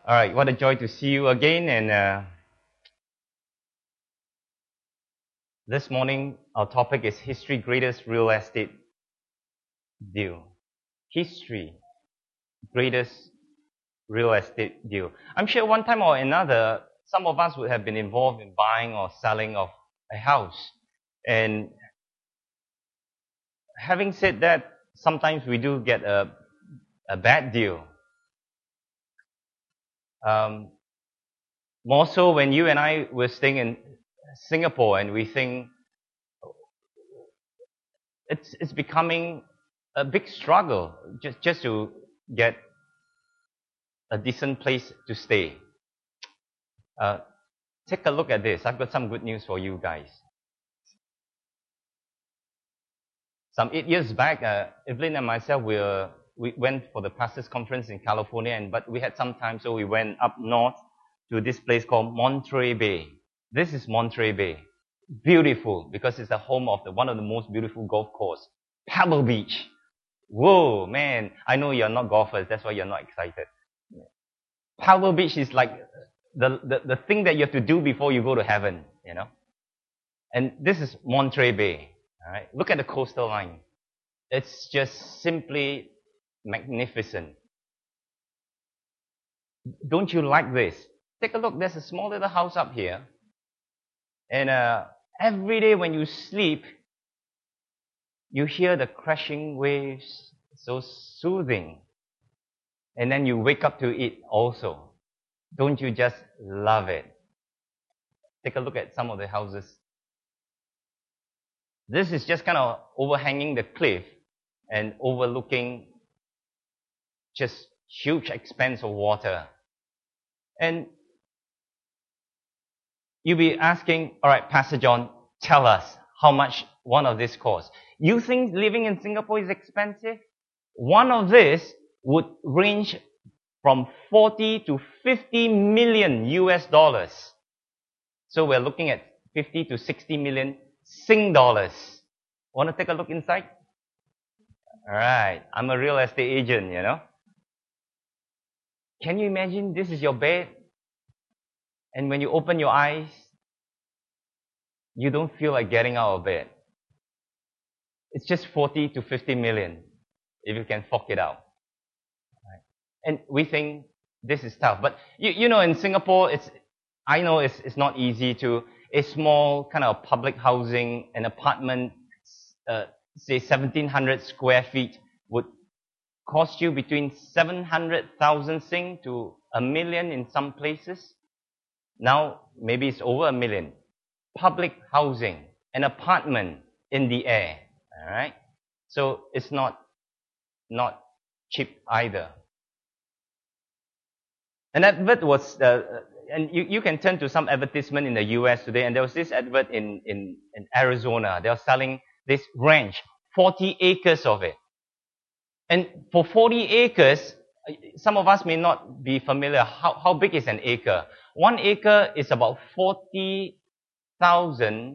All right, what a joy to see you again. And this morning, our topic is History Greatest Real Estate Deal. History Greatest Real Estate Deal. I'm sure one time or another, some of us would have been involved in buying or selling of a house. And having said that, sometimes we do get a bad deal. More so when you and I were staying in Singapore and we think it's becoming a big struggle just to get a decent place to stay. Take a look at this. I've got some good news for you guys. Some 8 years back, Evelyn and myself, we went for the pastors' conference in California, but we had some time, so we went up north to this place called Monterey Bay. This is Monterey Bay. Beautiful, because it's the home of one of the most beautiful golf courses, Pebble Beach. Whoa, man, I know you're not golfers, that's why you're not excited. Pebble Beach is like the thing that you have to do before you go to heaven, you know. And this is Monterey Bay. All right, look at the coastal line. It's just simply magnificent. Don't you like this? Take a look. There's a small little house up here. And every day when you sleep, you hear the crashing waves, so soothing. And then you wake up to it also. Don't you just love it? Take a look at some of the houses. This is just kind of overhanging the cliff and overlooking just huge expanse of water. And you'll be asking, all right, Pastor John, tell us how much one of these costs. You think living in Singapore is expensive? One of this would range from 40 to 50 million US dollars. So we're looking at 50 to 60 million Sing dollars. Want to take a look inside? All right, I'm a real estate agent, you know. Can you imagine this is your bed? And when you open your eyes, you don't feel like getting out of bed. It's just 40 to 50 million, if you can fork it out. Right. And we think this is tough. But you know, in Singapore, I know it's not easy to, a small kind of public housing, an apartment, say 1,700 square feet would cost you between 700,000 Sing to $1 million in some places. Now, maybe it's over $1 million. Public housing, an apartment in the air. All right? So it's not cheap either. And that advert was, and you can turn to some advertisement in the US today, and there was this advert in Arizona. They were selling this ranch, 40 acres of it. And for 40 acres, some of us may not be familiar. How big is an acre? 1 acre is about 40,000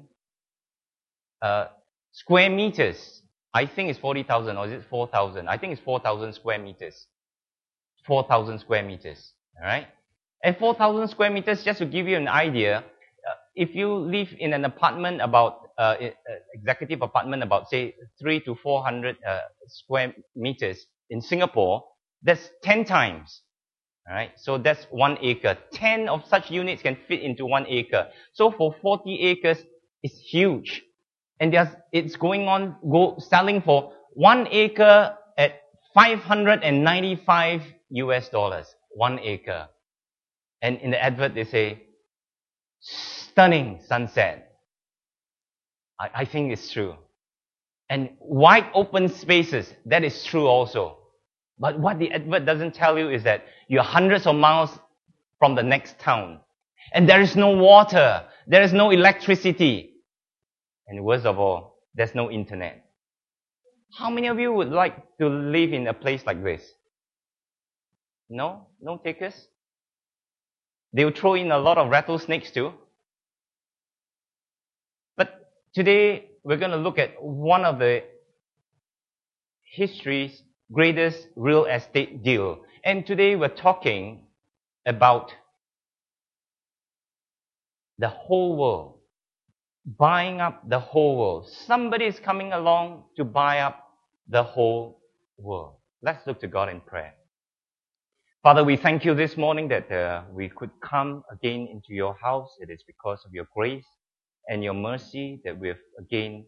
square meters. I think it's 40,000, or is it 4,000? I think it's 4,000 square meters. 4,000 square meters. All right? And 4,000 square meters, just to give you an idea, if you live in an apartment about, executive apartment about, say, 300 to 400 square meters in Singapore, that's 10 times. All right? So that's 1 acre. 10 of such units can fit into 1 acre. So for 40 acres, it's huge. And it's selling for 1 acre at 595 US dollars. 1 acre. And in the advert, they say, stunning sunset. I think it's true. And wide open spaces, that is true also. But what the advert doesn't tell you is that you're hundreds of miles from the next town. And there is no water. There is no electricity. And worst of all, there's no internet. How many of you would like to live in a place like this? No? No takers? They'll throw in a lot of rattlesnakes too. But today, we're going to look at one of the history's greatest real estate deal. And today we're talking about the whole world, buying up the whole world. Somebody is coming along to buy up the whole world. Let's look to God in prayer. Father, we thank you this morning that we could come again into your house. It is because of your grace and your mercy that we have again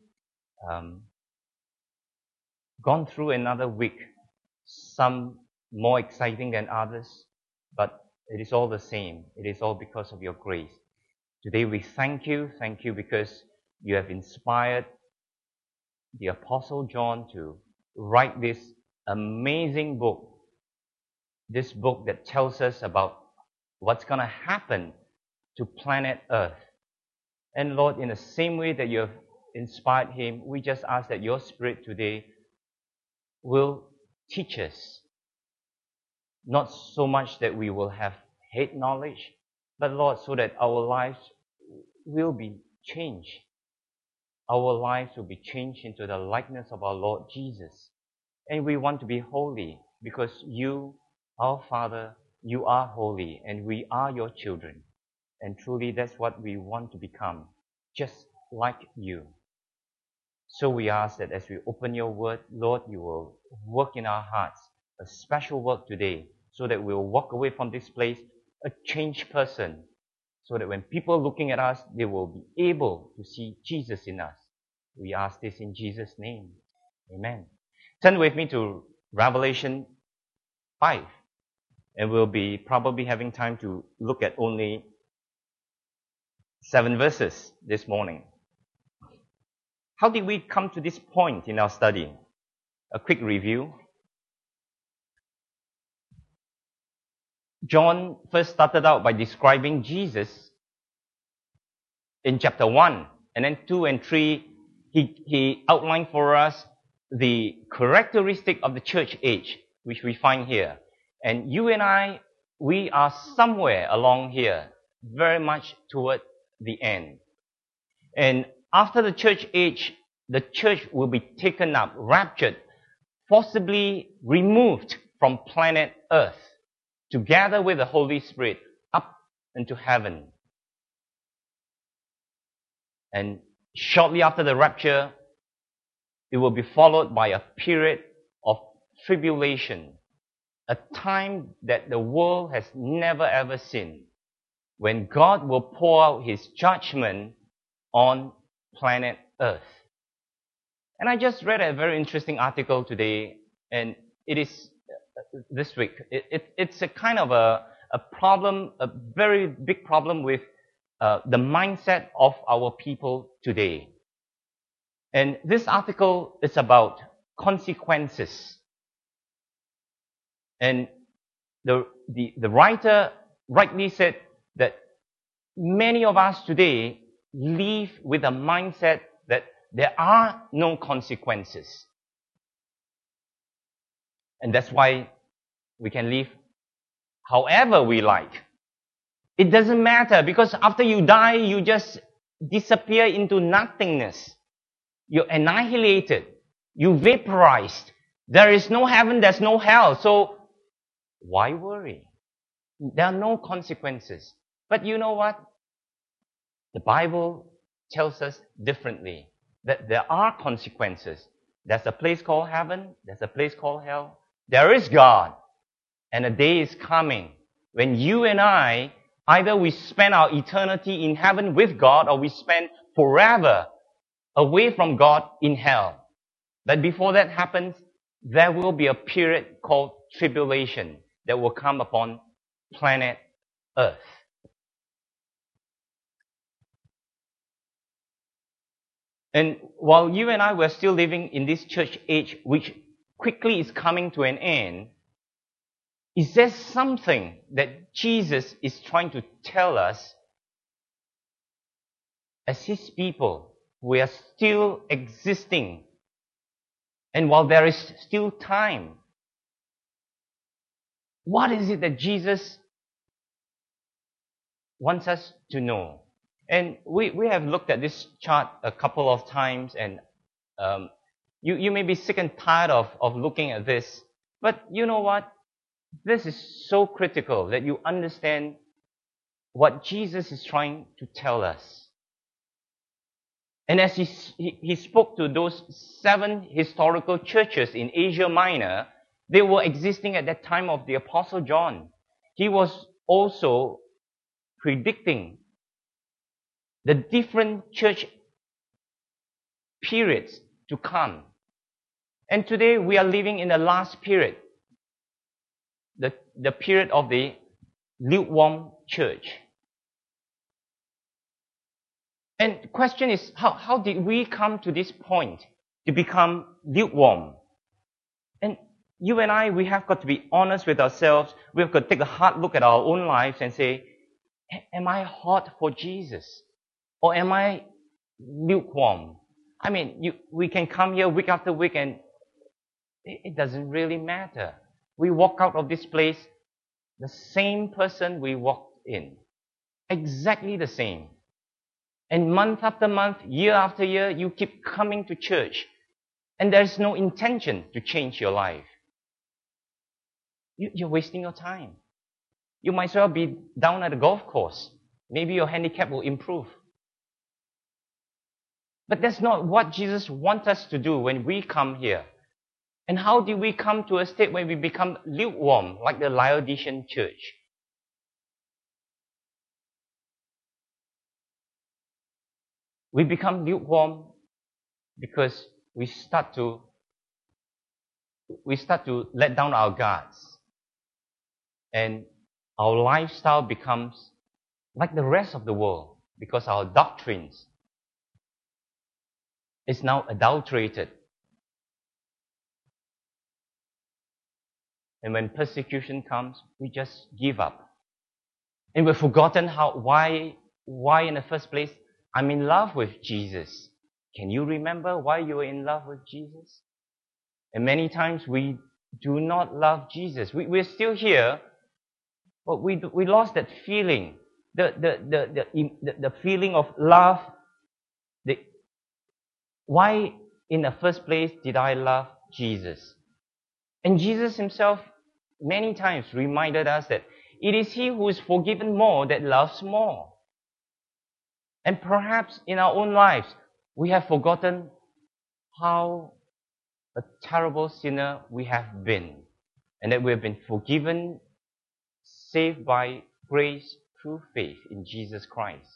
gone through another week, some more exciting than others, but it is all the same. It is all because of your grace. Today we thank you because you have inspired the Apostle John to write this amazing book, this book that tells us about what's going to happen to planet Earth. And Lord, in the same way that you have inspired him, we just ask that your Spirit today will teach us. Not so much that we will have head knowledge, but Lord, so that our lives will be changed. Our lives will be changed into the likeness of our Lord Jesus. And we want to be holy because you, our Father, you are holy and we are your children. And truly that's what we want to become, just like you. So we ask that as we open your word, Lord, you will work in our hearts, a special work today, so that we'll walk away from this place a changed person, so that when people are looking at us, they will be able to see Jesus in us. We ask this in Jesus' name. Amen. Turn with me to Revelation 5. And we'll be probably having time to look at only 7 verses this morning. How did we come to this point in our study? A quick review. John first started out by describing Jesus in chapter 1. And then 2 and 3, he outlined for us the characteristic of the church age, which we find here. And you and I, we are somewhere along here, very much toward the end. And after the church age, the church will be taken up, raptured, forcibly removed from planet Earth, together with the Holy Spirit, up into heaven. And shortly after the rapture, it will be followed by a period of tribulation, a time that the world has never ever seen, when God will pour out his judgment on planet Earth. And I just read a very interesting article today, and it is this week. It's a kind of a problem, a very big problem with the mindset of our people today. And this article is about consequences. And the writer rightly said that many of us today live with a mindset that there are no consequences. And that's why we can live however we like. It doesn't matter, because after you die, you just disappear into nothingness. You're annihilated. You vaporized. There is no heaven, there's no hell. So why worry? There are no consequences. But you know what? The Bible tells us differently, that there are consequences. There's a place called heaven. There's a place called hell. There is God. And a day is coming when you and I, either we spend our eternity in heaven with God, or we spend forever away from God in hell. But before that happens, there will be a period called tribulation that will come upon planet Earth. And while you and I were still living in this church age, which quickly is coming to an end, is there something that Jesus is trying to tell us as his people who are still existing? And while there is still time, what is it that Jesus wants us to know? And we have looked at this chart a couple of times, and you may be sick and tired of looking at this. But you know what? This is so critical that you understand what Jesus is trying to tell us. And as he spoke to those 7 historical churches in Asia Minor, they were existing at that time of the Apostle John. He was also predicting the different church periods to come. And today we are living in the last period, the period of the lukewarm church. And the question is, how did we come to this point to become lukewarm? And you and I, we have got to be honest with ourselves. We have got to take a hard look at our own lives and say, am I hot for Jesus? Or am I lukewarm? I mean, we can come here week after week and it doesn't really matter. We walk out of this place the same person we walked in. Exactly the same. And month after month, year after year, you keep coming to church. And there's no intention to change your life. You're wasting your time. You might as well be down at the golf course. Maybe your handicap will improve. But that's not what Jesus wants us to do when we come here. And how do we come to a state where we become lukewarm, like the Laodicean church? We become lukewarm because we start to let down our guards. And our lifestyle becomes like the rest of the world because our doctrines is now adulterated. And when persecution comes, we just give up. And we've forgotten why in the first place I'm in love with Jesus. Can you remember why you were in love with Jesus? And many times we do not love Jesus. We're still here, but we lost that feeling. The feeling of love. Why in the first place did I love Jesus? And Jesus himself many times reminded us that it is he who is forgiven more that loves more. And perhaps in our own lives, we have forgotten how a terrible sinner we have been, and that we have been forgiven, saved by grace through faith in Jesus Christ.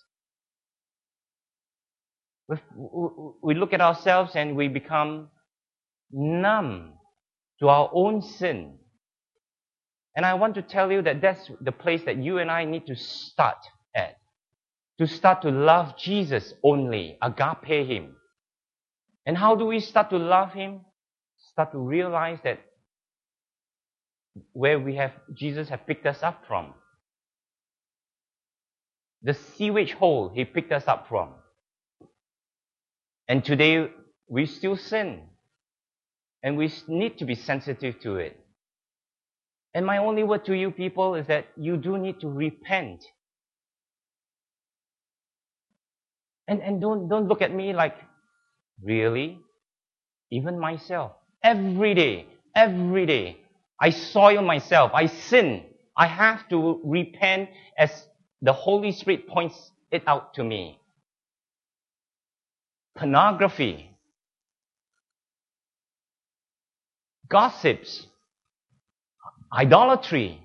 We look at ourselves and we become numb to our own sin. And I want to tell you that that's the place that you and I need to start at. To start to love Jesus only, agape him. And how do we start to love him? Start to realize that where Jesus have picked us up from. The sewage hole he picked us up from. And today we still sin. And we need to be sensitive to it. And my only word to you people is that you do need to repent. And don't look at me like, really? Even myself. Every day, I soil myself, I sin. I have to repent as the Holy Spirit points it out to me. Pornography, gossips, idolatry.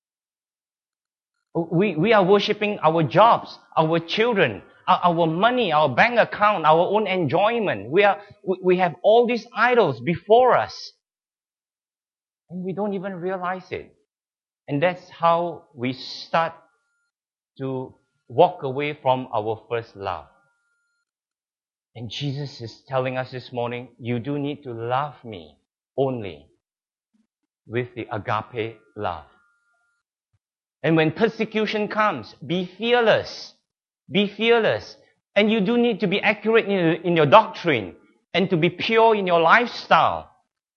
We are worshipping our jobs, our children, our money, our bank account, our own enjoyment. We have all these idols before us. And we don't even realize it. And that's how we start to walk away from our first love. And Jesus is telling us this morning, you do need to love me only with the agape love. And when persecution comes, be fearless. Be fearless. And you do need to be accurate in your doctrine and to be pure in your lifestyle.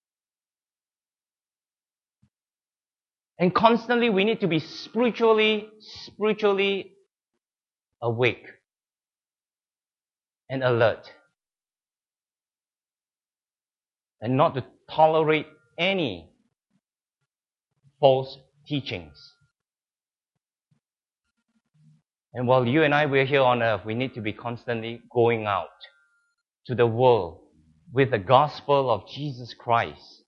And constantly we need to be spiritually awake and alert. And not to tolerate any false teachings. And while you and I, we're here on earth, we need to be constantly going out to the world with the gospel of Jesus Christ.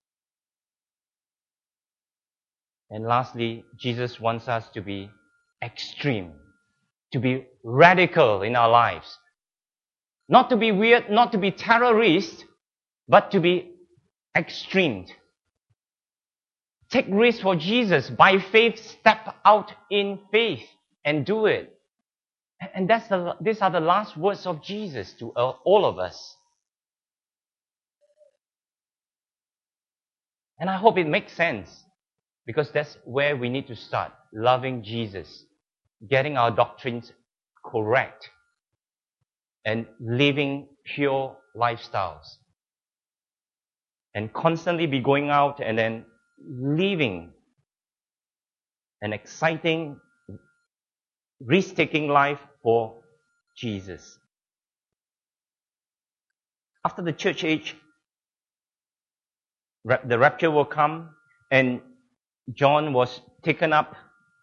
And lastly, Jesus wants us to be extreme, to be radical in our lives. Not to be weird, not to be terrorist, but to be extreme. Take risks for Jesus. By faith, step out in faith and do it. And these are the last words of Jesus to all of us. And I hope it makes sense, because that's where we need to start. Loving Jesus, getting our doctrines correct, and living pure lifestyles. And constantly be going out and then living an exciting, risk-taking life for Jesus. After the church age, the rapture will come, and John was taken up.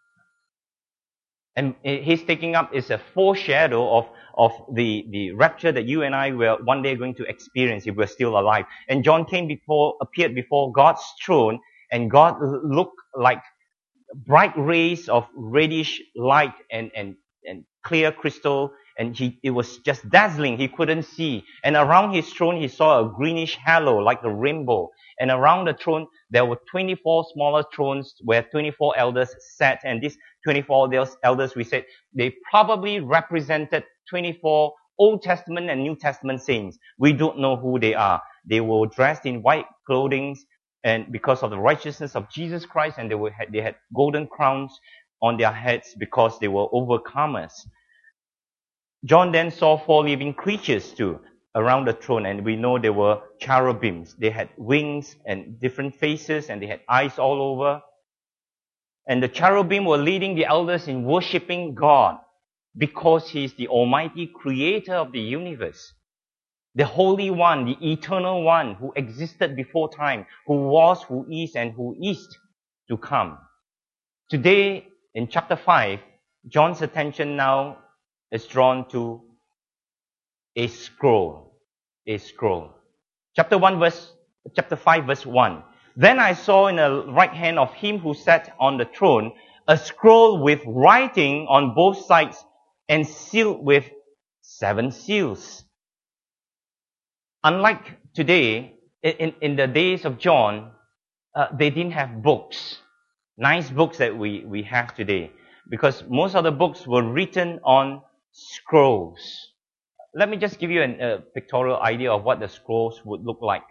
And his taking up is a foreshadow of the rapture that you and I were one day going to experience if we're still alive. And John appeared before God's throne, and God looked like bright rays of reddish light and clear crystal, and it was just dazzling. He couldn't see. And around his throne, he saw a greenish halo like a rainbow. And around the throne, there were 24 smaller thrones where 24 elders sat. And these 24 elders, we said, they probably represented 24 Old Testament and New Testament saints. We don't know who they are. They were dressed in white clothing, and because of the righteousness of Jesus Christ, and they had golden crowns on their heads because they were overcomers. John then saw 4 living creatures too around the throne, and we know they were cherubims. They had wings and different faces, and they had eyes all over. And the cherubim were leading the elders in worshipping God, because He is the Almighty Creator of the universe. The Holy One, the Eternal One, who existed before time, who was, who is, and who is to come. Today, in chapter 5, John's attention now is drawn to a scroll. A scroll. Chapter 5, verse 1. Then I saw in the right hand of him who sat on the throne a scroll with writing on both sides and sealed with 7 seals. Unlike today, in the days of John, they didn't have books, nice books that we have today, because most of the books were written on scrolls. Let me just give you a pictorial idea of what the scrolls would look like.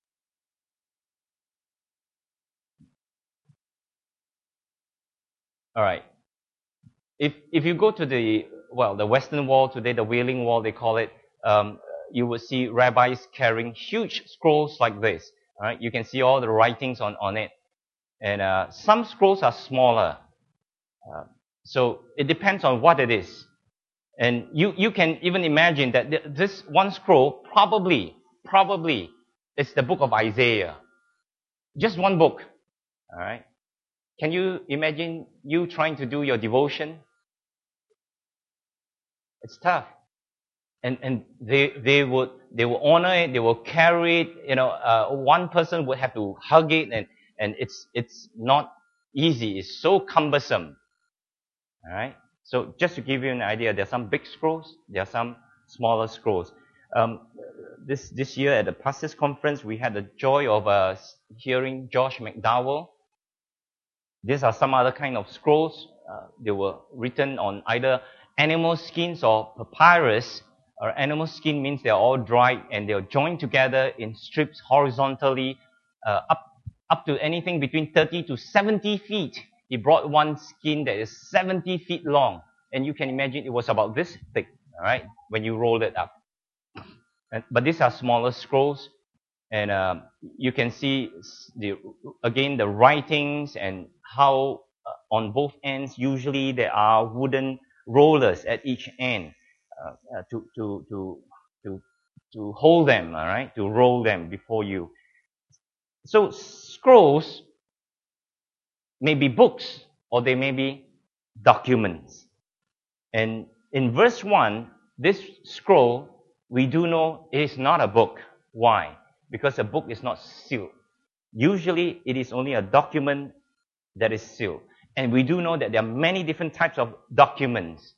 All right. If you go to the Western Wall today, the Wailing Wall they call it, you will see rabbis carrying huge scrolls like this. All right, you can see all the writings on it, and some scrolls are smaller. So it depends on what it is, and you can even imagine that this one scroll probably is the book of Isaiah, just one book. All right, can you imagine you trying to do your devotion? It's tough. And they would honor it, they will carry it, one person would have to hug it, and it's not easy, it's so cumbersome. Alright? So just to give you an idea, there are some big scrolls, there are some smaller scrolls. This year at the Pastors Conference, we had the joy of hearing Josh McDowell. These are some other kind of scrolls. They were written on either animal skins or papyrus. Or animal skin means they're all dried and they're joined together in strips horizontally, up to anything between 30 to 70 feet. He brought one skin that is 70 feet long, and you can imagine it was about this thick, all right, when you rolled it up. But these are smaller scrolls, and you can see the writings and how on both ends usually there are wooden rollers at each end. To hold them, all right, to roll them before you. So scrolls may be books or they may be documents. And in verse 1, this scroll, we do know it is not a book. Why? Because a book is not sealed. Usually, it is only a document that is sealed. And we do know that there are many different types of documents.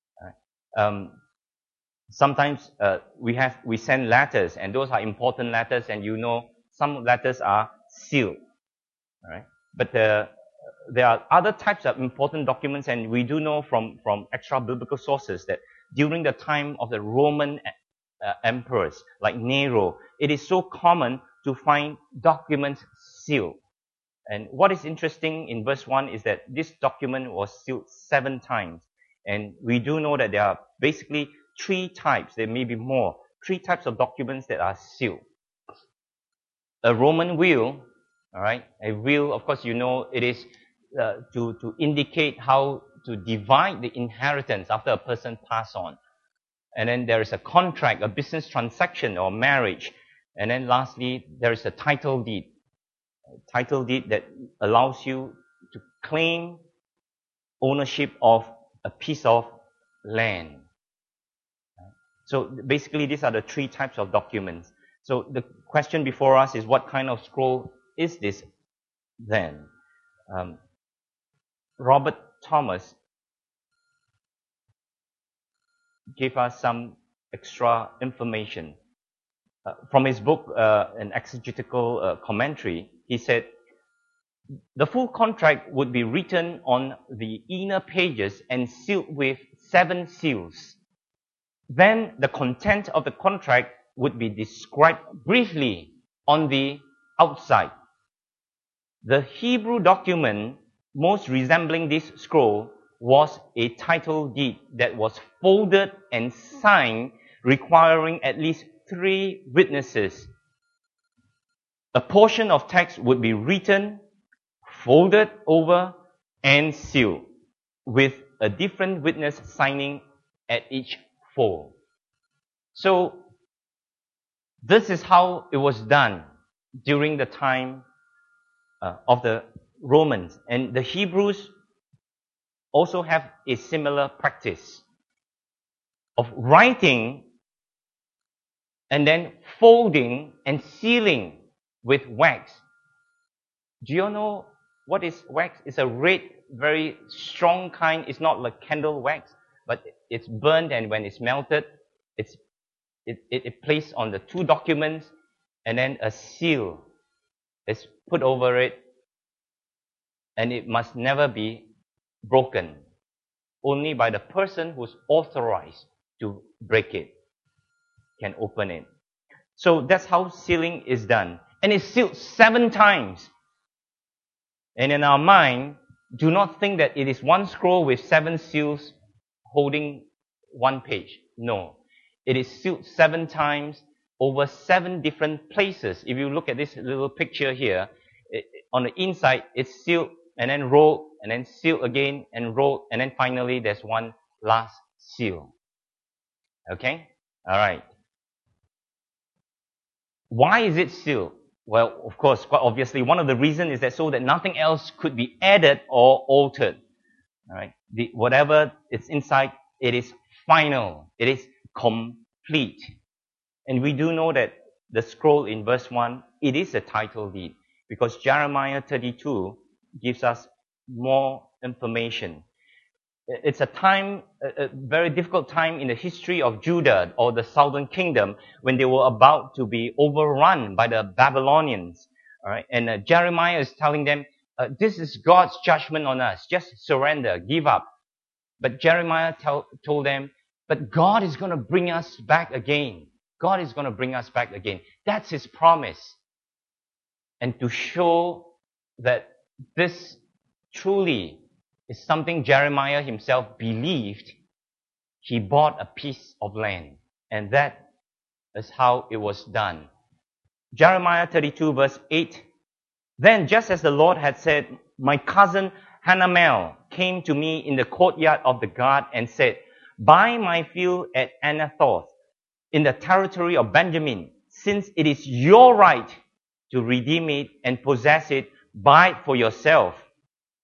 Sometimes we send letters, and those are important letters, and you know some letters are sealed. All right? But there are other types of important documents, and we do know from extra biblical sources that during the time of the Roman emperors like Nero, it is so common to find documents sealed. And what is interesting in verse 1 is that this document was sealed 7 times. And we do know that there are basically 3 types, there may be more, 3 types of documents that are sealed. A Roman will, all right, a will, of course, you know, it is to indicate how to divide the inheritance after a person passes on. And then there is a contract, a business transaction or marriage. And then lastly, there is a title deed. A title deed that allows you to claim ownership of a piece of land. So basically, these are the 3 types of documents. So the question before us is, what kind of scroll is this then? Robert Thomas gave us some extra information. From his book, an exegetical commentary, he said, the full contract would be written on the inner pages and sealed with 7 seals. Then the content of the contract would be described briefly on the outside. The Hebrew document most resembling this scroll was a title deed that was folded and signed, requiring at least 3 witnesses. A portion of text would be written, folded over, and sealed, with a different witness signing at each fold. So, this is how it was done during the time of the Romans. And the Hebrews also have a similar practice of writing and then folding and sealing with wax. Do you know what is wax? It's a red, very strong kind. It's not like candle wax, but it's burned, and when it's melted, it placed on the 2 documents, and then a seal is put over it, and it must never be broken. Only by the person who's authorized to break it can open it. So that's how sealing is done. And it's sealed 7 times. And in our mind, do not think that it is one scroll with 7 seals holding 1 page. No. It is sealed 7 times over 7 different places. If you look at this little picture here, on the inside, it's sealed and then rolled and then sealed again and rolled, and then finally there's one last seal. Okay? Alright. Why is it sealed? Well, of course, quite obviously, one of the reasons is that so that nothing else could be added or altered. Alright? Whatever is inside, it is final. It is complete. And we do know that the scroll in verse 1, it is a title deed, because Jeremiah 32 gives us more information. It's a very difficult time in the history of Judah or the southern kingdom when they were about to be overrun by the Babylonians. All right? And Jeremiah is telling them, this is God's judgment on us. Just surrender, give up. But Jeremiah told them, but God is going to bring us back again. God is going to bring us back again. That's His promise. And to show that this truly is something Jeremiah himself believed, he bought a piece of land. And that is how it was done. Jeremiah 32 verse 8. Then just as the Lord had said, my cousin Hanamel came to me in the courtyard of the guard and said, buy my field at Anathoth in the territory of Benjamin, since it is your right to redeem it and possess it, buy it for yourself.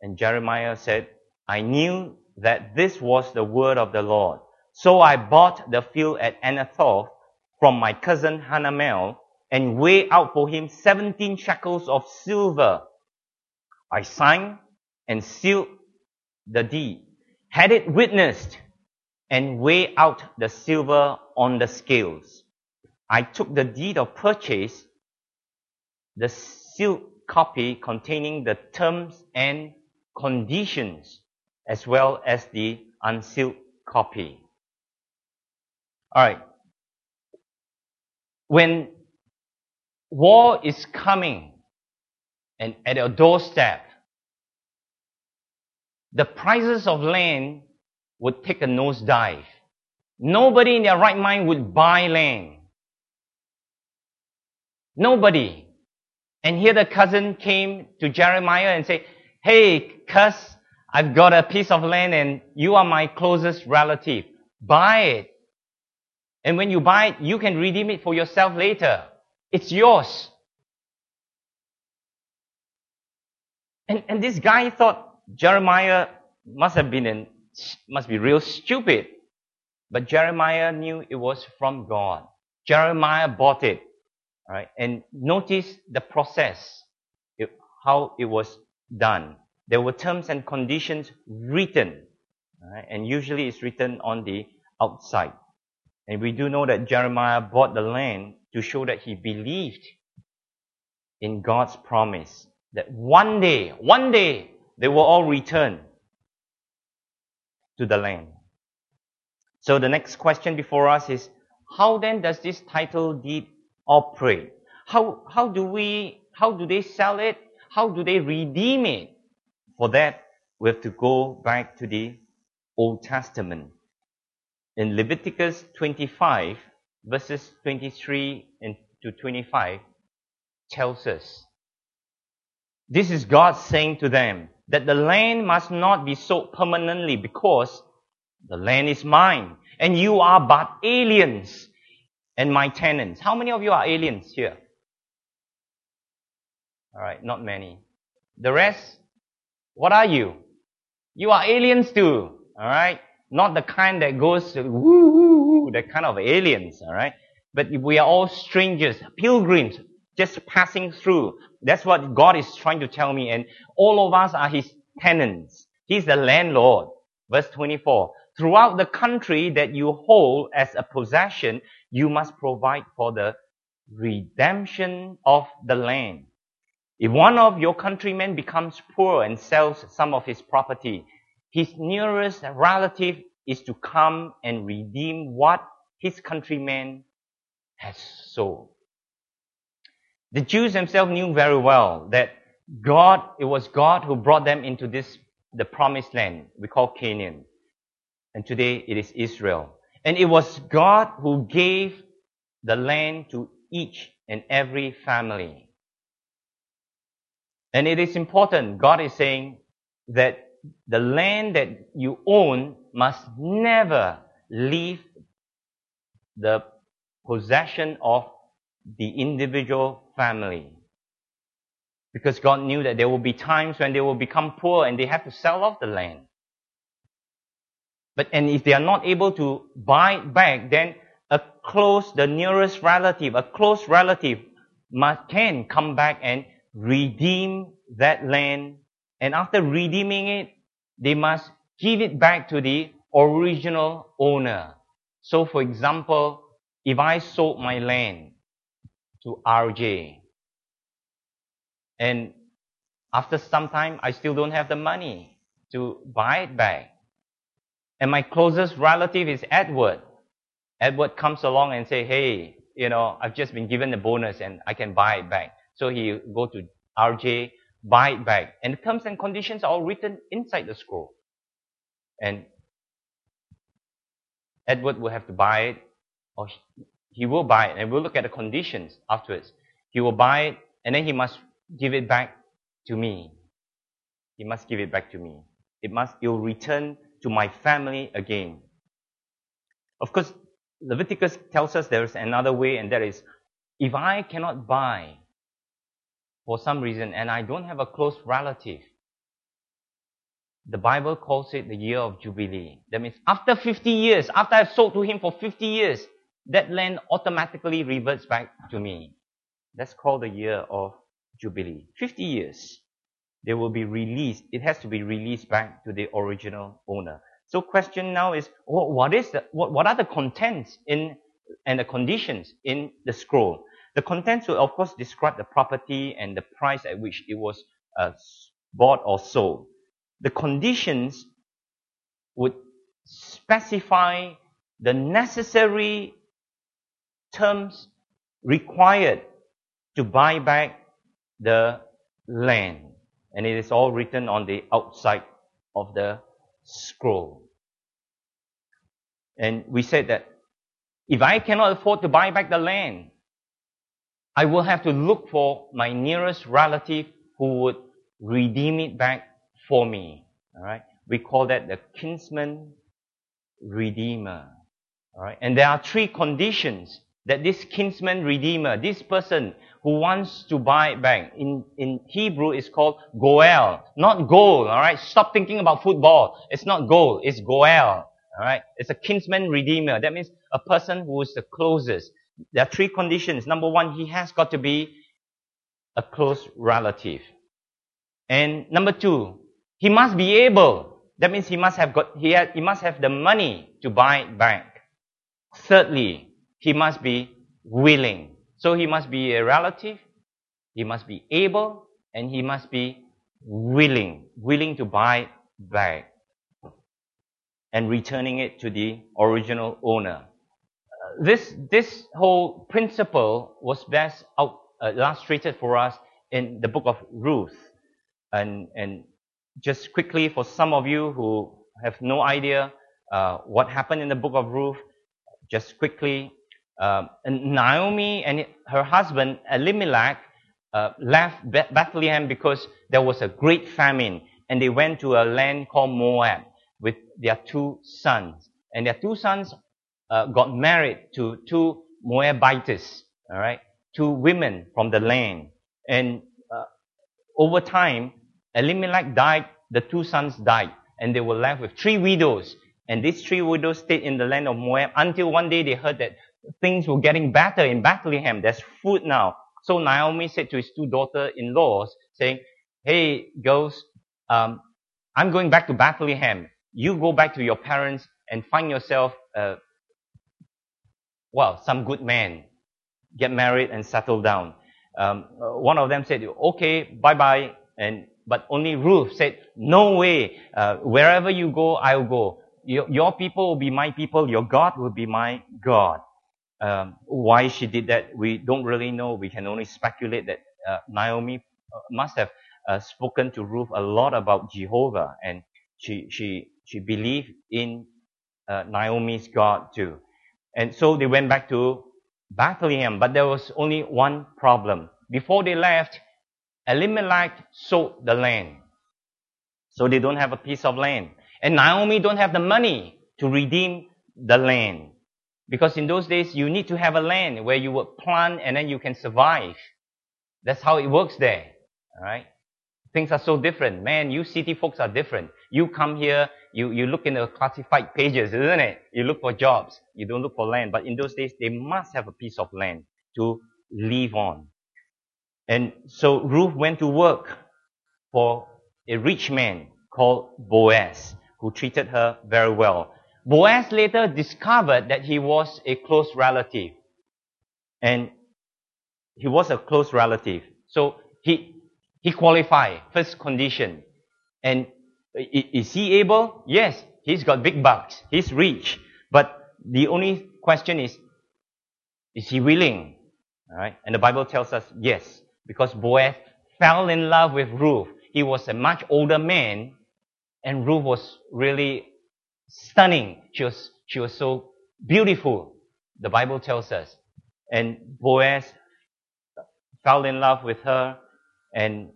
And Jeremiah said, I knew that this was the word of the Lord. So I bought the field at Anathoth from my cousin Hanamel and weighed out for him 17 shekels of silver. I signed and sealed the deed, had it witnessed, and weighed out the silver on the scales. I took the deed of purchase, the sealed copy containing the terms and conditions, as well as the unsealed copy. Alright. When war is coming and at your doorstep, the prices of land would take a nosedive. Nobody in their right mind would buy land. Nobody. And here the cousin came to Jeremiah and said, hey, cuz, I've got a piece of land and you are my closest relative. Buy it. And when you buy it, you can redeem it for yourself later. It's yours. And this guy thought Jeremiah must be real stupid. But Jeremiah knew it was from God. Jeremiah bought it. Right? And notice the process, how it was done. There were terms and conditions written. Right? And usually it's written on the outside. And we do know that Jeremiah bought the land to show that he believed in God's promise. That one day, they will all return to the land. So the next question before us is, how then does this title deed operate? How do they sell it? How do they redeem it? For that, we have to go back to the Old Testament. In Leviticus 25, verses 23 to 25, tells us, this is God saying to them that the land must not be sold permanently because the land is mine and you are but aliens and my tenants. How many of you are aliens here? Alright, not many. The rest, what are you? You are aliens too. Alright? Not the kind that goes to woo, woo, woo, that kind of aliens. Alright? But we are all strangers, pilgrims, just passing through. That's what God is trying to tell me. And all of us are His tenants. He's the landlord. Verse 24. Throughout the country that you hold as a possession, you must provide for the redemption of the land. If one of your countrymen becomes poor and sells some of his property, his nearest relative is to come and redeem what his countryman has sold. The Jews themselves knew very well that it was God who brought them into the promised land we call Canaan. And today it is Israel. And it was God who gave the land to each and every family. And it is important. God is saying that the land that you own must never leave the possession of the individual family. Because God knew that there will be times when they will become poor and they have to sell off the land. And if they are not able to buy it back, then the nearest relative, a close relative can come back and redeem that land. And after redeeming it, they must give it back to the original owner. So for example, if I sold my land to RJ, and after some time, I still don't have the money to buy it back. And my closest relative is Edward. Edward comes along and say, hey, I've just been given a bonus and I can buy it back. So he go to RJ, buy it back. And the terms and conditions are all written inside the scroll. And Edward will have to buy it, or he will buy it, and we'll look at the conditions afterwards. He will buy it, and then he must give it back to me. He must give it back to me. It will return to my family again. Of course, Leviticus tells us there is another way, and that is, if I cannot buy for some reason and I don't have a close relative, The Bible calls it the year of Jubilee. That means after 50 years, after I've sold to him for 50 years, that land automatically reverts back to me. That's called the year of Jubilee. 50 years. They will be released. It has to be released back to the original owner. So question now is, what are the contents and the conditions in the scroll? The contents will of course describe the property and the price at which it was bought or sold. The conditions would specify the necessary terms required to buy back the land. And it is all written on the outside of the scroll. And we said that if I cannot afford to buy back the land, I will have to look for my nearest relative who would redeem it back for me. All right? We call that the kinsman redeemer. All right? And there are three conditions that this kinsman redeemer, this person who wants to buy back, in Hebrew it's called goel, not goal. All right? Stop thinking about football. It's not goal, it's goel. All right? It's a kinsman redeemer. That means a person who is the closest. There are three conditions. Number one, he has got to be a close relative. And number two, he must be able. That means he must have the money to buy it back. Thirdly, he must be willing. So he must be a relative, he must be able, and he must be willing to buy it back and returning it to the original owner. This whole principle was best illustrated for us in the book of Ruth. And just quickly, for some of you who have no idea what happened in the book of Ruth, just quickly, Naomi and her husband Elimelech left Bethlehem because there was a great famine, and they went to a land called Moab with their two sons. And their two sons got married to two Moabites, all right, two women from the land. And over time, Elimelech died, the two sons died, and they were left with three widows. And these three widows stayed in the land of Moab until one day they heard that things were getting better in Bethlehem. There's food now. So Naomi said to his two daughter-in-laws, saying, "Hey, girls, I'm going back to Bethlehem. You go back to your parents and find yourself, some good man. Get married and settle down." One of them said, "Okay, bye-bye." But only Ruth said, "No way. Wherever you go, I'll go. Your people will be my people. Your God will be my God." Why she did that, we don't really know. We can only speculate that Naomi must have spoken to Ruth a lot about Jehovah, and she believed in Naomi's God too. And so they went back to Bethlehem, but there was only one problem. Before they left, Elimelech sold the land. So they don't have a piece of land. And Naomi don't have the money to redeem the land. Because in those days, you need to have a land where you would plant and then you can survive. That's how it works there. Alright? Things are so different. Man, you city folks are different. You come here, you look in the classified pages, isn't it? You look for jobs. You don't look for land. But in those days, they must have a piece of land to live on. And so Ruth went to work for a rich man called Boaz, who treated her very well. Boaz later discovered that he was a close relative. And he was a close relative. So he qualified, first condition. And is he able? Yes, he's got big bucks. He's rich. But the only question is he willing? All right? And the Bible tells us yes, because Boaz fell in love with Ruth. He was a much older man, and Ruth was really stunning. She was so beautiful, the Bible tells us. And Boaz fell in love with her, and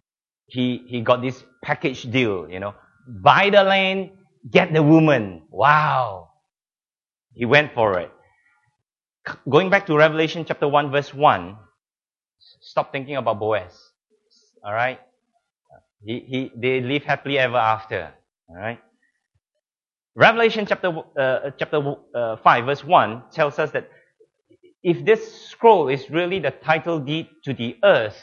he got this package deal, buy the land, get the woman. Wow. He went for it. Going back to Revelation chapter 1 verse 1, stop thinking about Boaz. Alright? They live happily ever after. Alright? Revelation chapter 5 verse 1 tells us that if this scroll is really the title deed to the earth,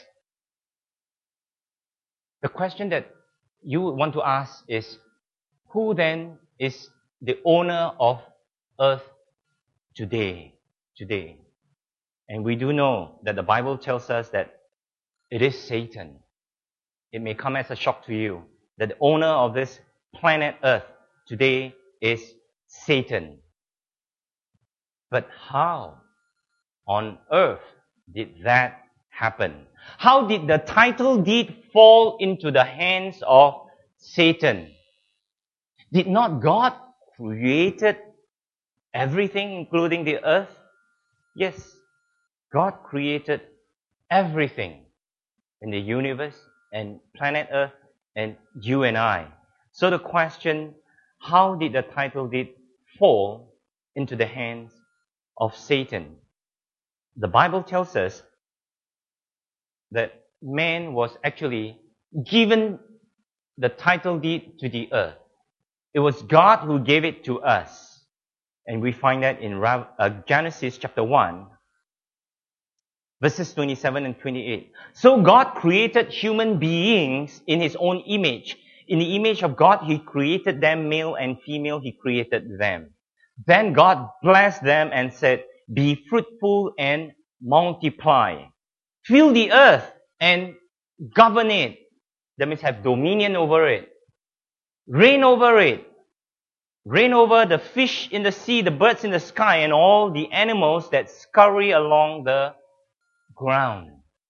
the question that you would want to ask is, who then is the owner of earth today? Today. And we do know that the Bible tells us that it is Satan. It may come as a shock to you that the owner of this planet earth today is Satan. But how on earth did that happen? How did the title deed fall into the hands of Satan? Did not God created everything, including the earth? Yes, God created everything in the universe and planet earth and you and I. So the question, how did the title deed fall into the hands of Satan? The Bible tells us that man was actually given the title deed to the earth. It was God who gave it to us. And we find that in Genesis chapter 1, verses 27 and 28. So God created human beings in His own image. In the image of God, He created them, male and female, He created them. Then God blessed them and said, be fruitful and multiply. Fill the earth and govern it. That means have dominion over it. Reign over it. Reign over the fish in the sea, the birds in the sky, and all the animals that scurry along the ground.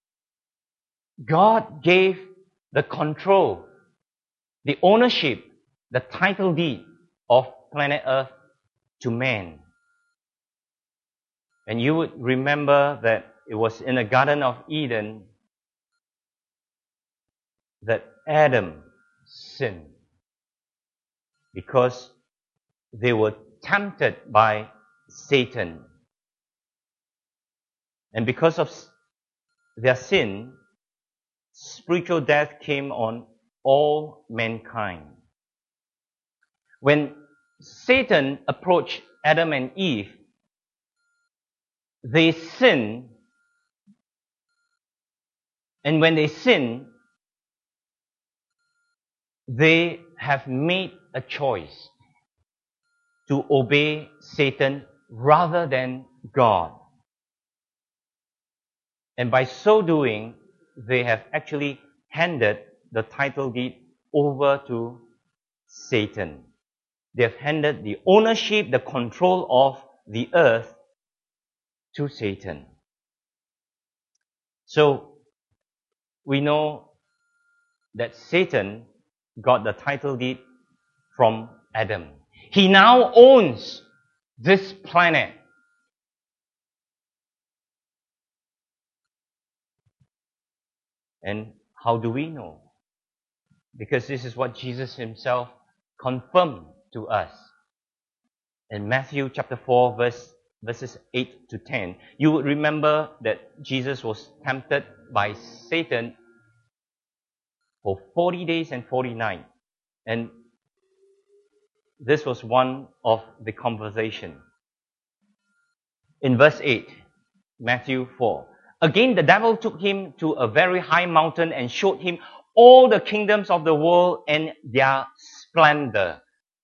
God gave the control, the ownership, the title deed of planet Earth to man. And you would remember that it was in the Garden of Eden that Adam sinned because they were tempted by Satan. And because of their sin, spiritual death came on all mankind. When Satan approached Adam and Eve, they sinned. And when they sinned, they have made a choice to obey Satan rather than God. And by so doing, they have actually handed the title deed over to Satan. They have handed the ownership, the control of the earth to Satan. So, we know that Satan got the title deed from Adam. He now owns this planet. And how do we know? Because this is what Jesus Himself confirmed to us. In Matthew chapter 4, verses 8 to 10, you would remember that Jesus was tempted by Satan for 40 days and 40 nights. And this was one of the conversation. In verse 8, Matthew 4, again the devil took him to a very high mountain and showed him all the kingdoms of the world and their splendor.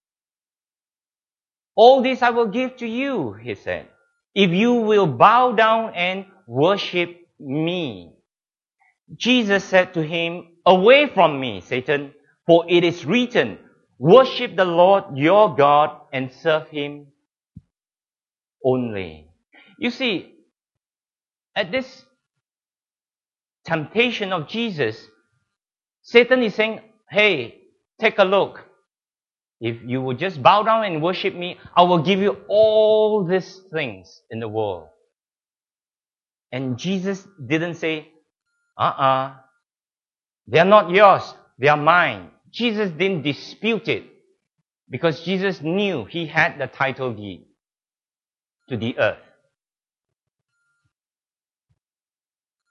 All this I will give to you, he said, if you will bow down and worship me. Jesus said to him, away from me, Satan, for it is written, worship the Lord your God and serve Him only. You see, at this temptation of Jesus, Satan is saying, hey, take a look. If you would just bow down and worship me, I will give you all these things in the world. And Jesus didn't say, they are not yours, they are mine. Jesus didn't dispute it because Jesus knew He had the title deed to the earth.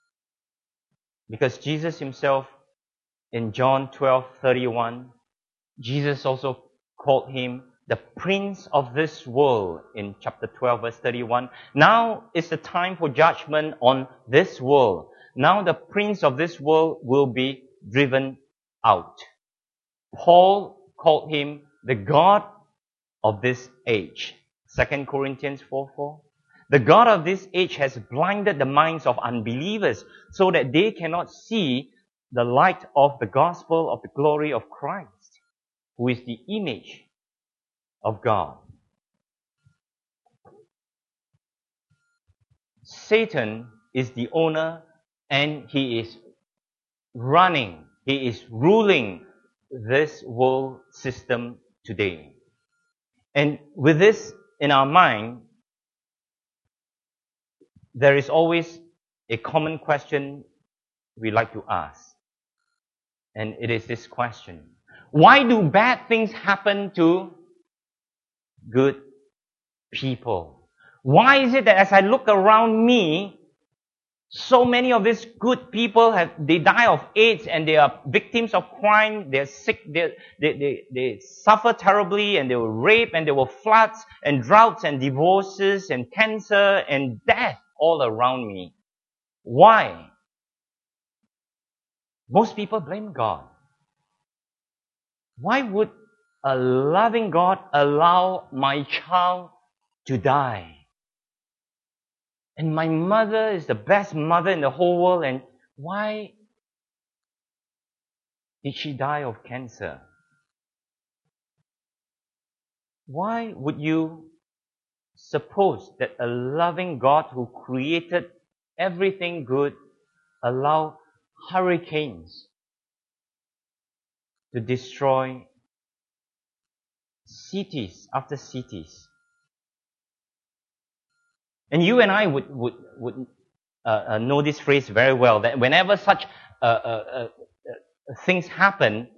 Because Jesus Himself in John 12:31 Jesus also called him the prince of this world in chapter 12, verse 31. Now is the time for judgment on this world. Now the prince of this world will be driven out. Paul called him the God of this age. 2 Corinthians 4:4. The God of this age has blinded the minds of unbelievers so that they cannot see the light of the gospel of the glory of Christ, who is the image of God. Satan is the owner and he is ruling this world system today. And with this in our mind, there is always a common question we like to ask. And it is this question: why do bad things happen to good people? Why is it that as I look around me, so many of these good people they die of AIDS and they are victims of crime, they're sick, they suffer terribly, and they were raped, and there were floods and droughts and divorces and cancer and death all around me? Why? Most people blame God. Why would a loving God allow my child to die? And my mother is the best mother in the whole world, and why did she die of cancer? Why would you suppose that a loving God who created everything good allow hurricanes to destroy cities after cities? And you and I would know this phrase very well, that whenever such things happen,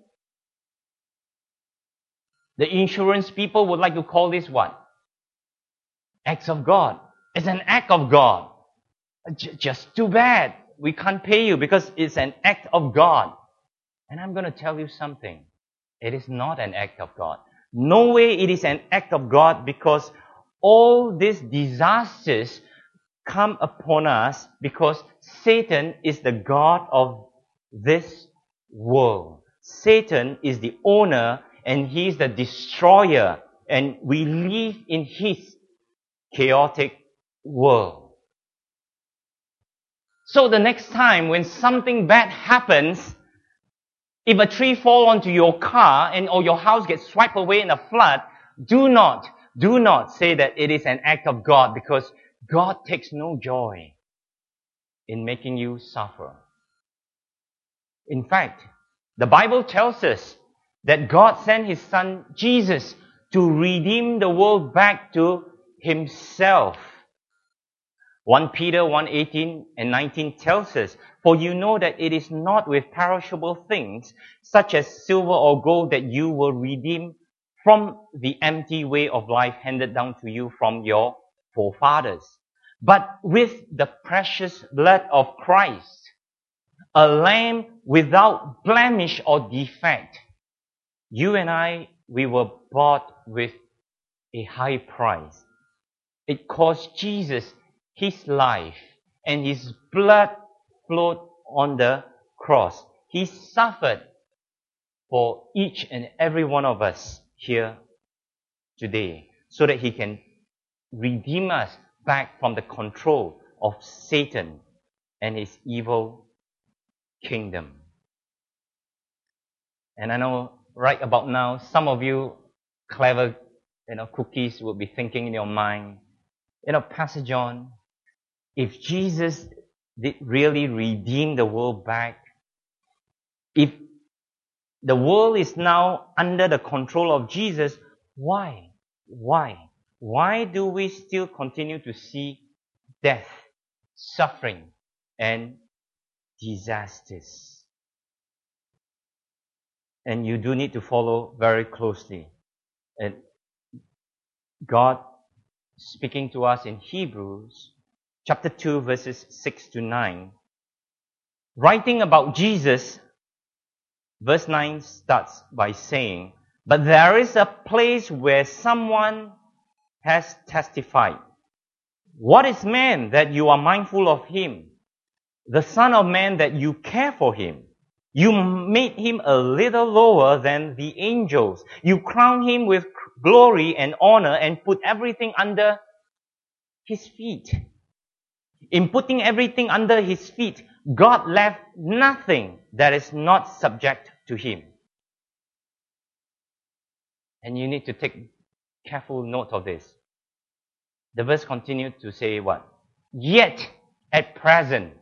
the insurance people would like to call this what? Acts of God. It's an act of God. Just too bad. We can't pay you because it's an act of God. And I'm going to tell you something. It is not an act of God. No way it is an act of God, because all these disasters come upon us because Satan is the God of this world. Satan is the owner and he is the destroyer, and we live in his chaotic world. So the next time when something bad happens, if a tree falls onto your car or your house gets swept away in a flood, do not say that it is an act of God, because God takes no joy in making you suffer. In fact, the Bible tells us that God sent His Son Jesus to redeem the world back to Himself. 1 Peter 1:18 and 19 tells us, "For you know that it is not with perishable things, such as silver or gold, that you will redeem from the empty way of life handed down to you from your forefathers, but with the precious blood of Christ, a lamb without blemish or defect." You and I, we were bought with a high price. It cost Jesus His life, and His blood flowed on the cross. He suffered for each and every one of us here today, so that He can redeem us back from the control of Satan and his evil kingdom. And I know right about now, some of you clever, cookies will be thinking in your mind, Pastor John, if Jesus did really redeem the world back, if the world is now under the control of Jesus, why? Why do we still continue to see death, suffering, and disasters? And you do need to follow very closely. And God speaking to us in Hebrews chapter 2 verses 6 to 9, writing about Jesus, verse 9 starts by saying, But there is a place where someone has testified. What is man that you are mindful of him? The Son of Man that you care for him? You made him a little lower than the angels. You crowned him with glory and honor and put everything under his feet. In putting everything under his feet, God left nothing that is not subject to him. And you need to take careful note of this. The verse continued to say what? Yet at present,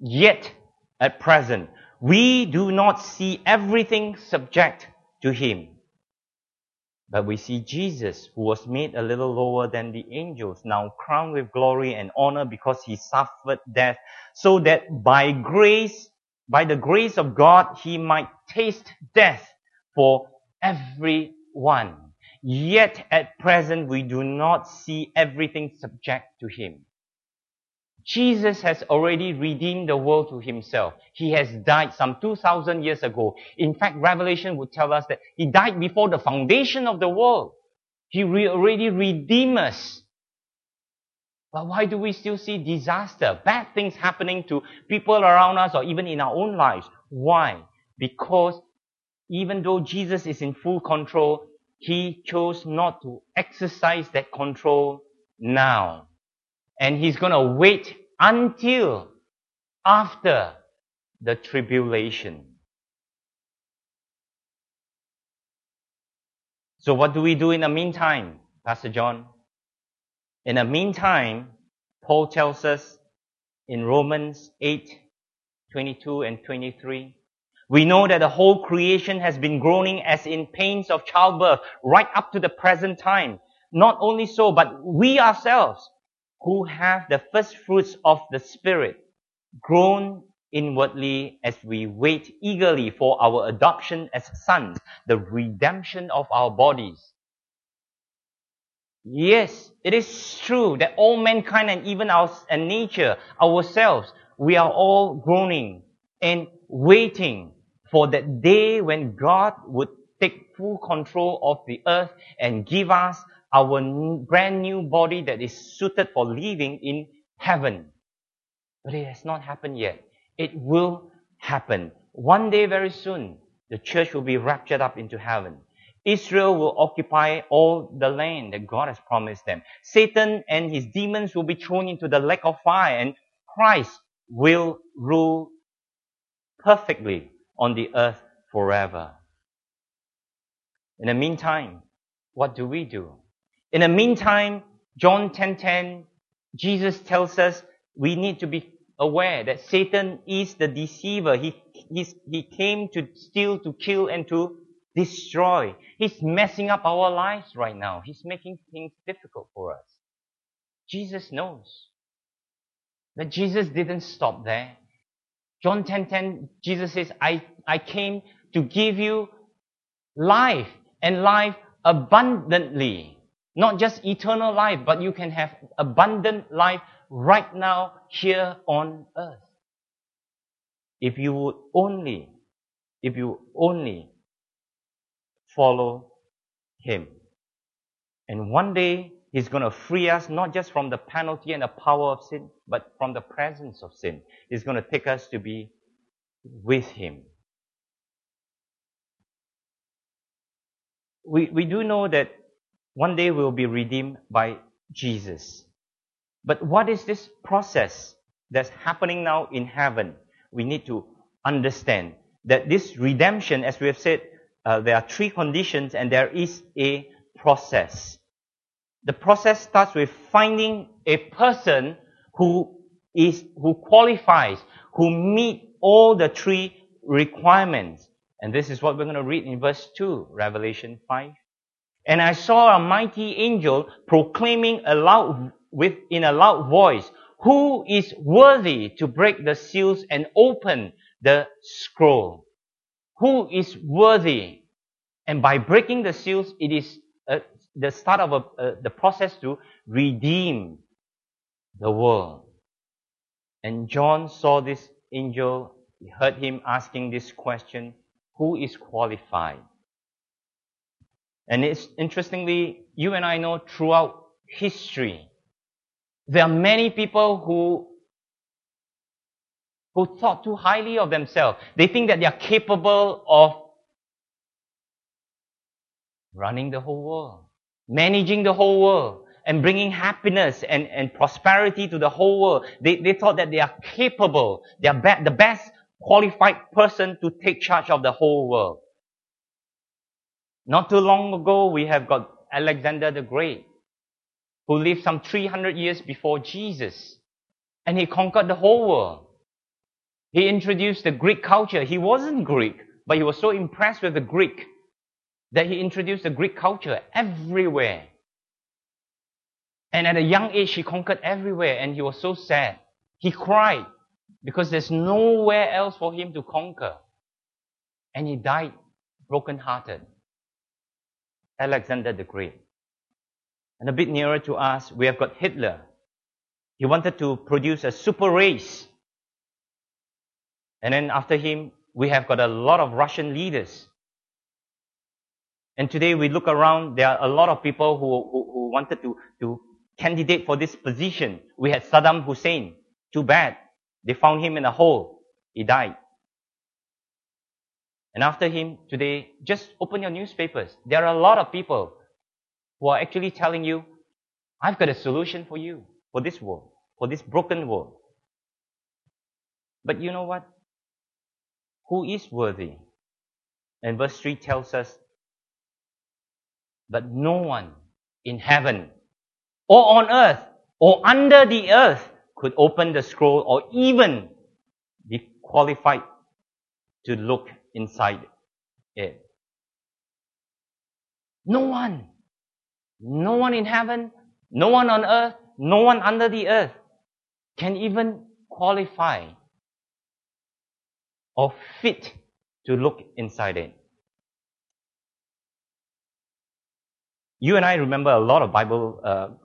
we do not see everything subject to him. But we see Jesus, who was made a little lower than the angels, now crowned with glory and honor because he suffered death, so that by the grace of God, he might taste death for everyone. Yet at present, we do not see everything subject to him. Jesus has already redeemed the world to himself. He has died some 2,000 years ago. In fact, Revelation would tell us that he died before the foundation of the world. He already redeemed us. But why do we still see disaster, bad things happening to people around us or even in our own lives? Why? Because even though Jesus is in full control, he chose not to exercise that control now. And he's going to wait until after the tribulation. So what do we do in the meantime, Pastor John? In the meantime, Paul tells us in Romans 8:22 and 23, we know that the whole creation has been groaning as in pains of childbirth right up to the present time. Not only so, but we ourselves, who have the first fruits of the Spirit, groan inwardly as we wait eagerly for our adoption as sons, the redemption of our bodies. Yes, it is true that all mankind and even and nature, ourselves, we are all groaning and waiting for that day when God would take full control of the earth and give us our brand new body that is suited for living in heaven. But it has not happened yet. It will happen. One day very soon, the church will be raptured up into heaven. Israel will occupy all the land that God has promised them. Satan and his demons will be thrown into the lake of fire, and Christ will rule perfectly on the earth forever. In the meantime, what do we do? In the meantime, John 10:10, Jesus tells us we need to be aware that Satan is the deceiver. He came to steal, to kill, and to destroy. He's messing up our lives right now. He's making things difficult for us. Jesus knows. But Jesus didn't stop there. John 10:10, Jesus says, I came to give you life, and life abundantly. Not just eternal life, but you can have abundant life right now here on earth. If you only follow him. And one day, he's going to free us not just from the penalty and the power of sin, but from the presence of sin. He's going to take us to be with him. We do know that one day we'll be redeemed by Jesus. But what is this process that's happening now in heaven? We need to understand that this redemption, as we have said, there are three conditions and there is a process. The process starts with finding a person who qualifies, who meet all the three requirements. And this is what we're going to read in verse 2, Revelation 5. And I saw a mighty angel proclaiming in a loud voice, who is worthy to break the seals and open the scroll? Who is worthy? And by breaking the seals, it is the start of the process to redeem the world. And John saw this angel. He heard him asking this question, who is qualified? And it's interestingly, you and I know throughout history, there are many people who thought too highly of themselves. They think that they are capable of running the whole world, managing the whole world, and bringing happiness and prosperity to the whole world. They thought that they are capable, they are the best qualified person to take charge of the whole world. Not too long ago, we have got Alexander the Great, who lived some 300 years before Jesus. And he conquered the whole world. He introduced the Greek culture. He wasn't Greek, but he was so impressed with the Greek that he introduced the Greek culture everywhere. And at a young age, he conquered everywhere, and he was so sad. He cried because there's nowhere else for him to conquer. And he died broken-hearted. Alexander the Great. And a bit nearer to us, we have got Hitler. He wanted to produce a super race. And then after him, we have got a lot of Russian leaders. And today we look around, there are a lot of people who wanted to candidate for this position. We had Saddam Hussein. Too bad. They found him in a hole. He died. And after him, today, just open your newspapers. There are a lot of people who are actually telling you, I've got a solution for you, for this world, for this broken world. But you know what? Who is worthy? And verse 3 tells us, but no one in heaven or on earth or under the earth could open the scroll or even be qualified to look inside it. No one. No one in heaven, no one on earth, no one under the earth can even qualify or fit to look inside it. You and I remember a lot of Bible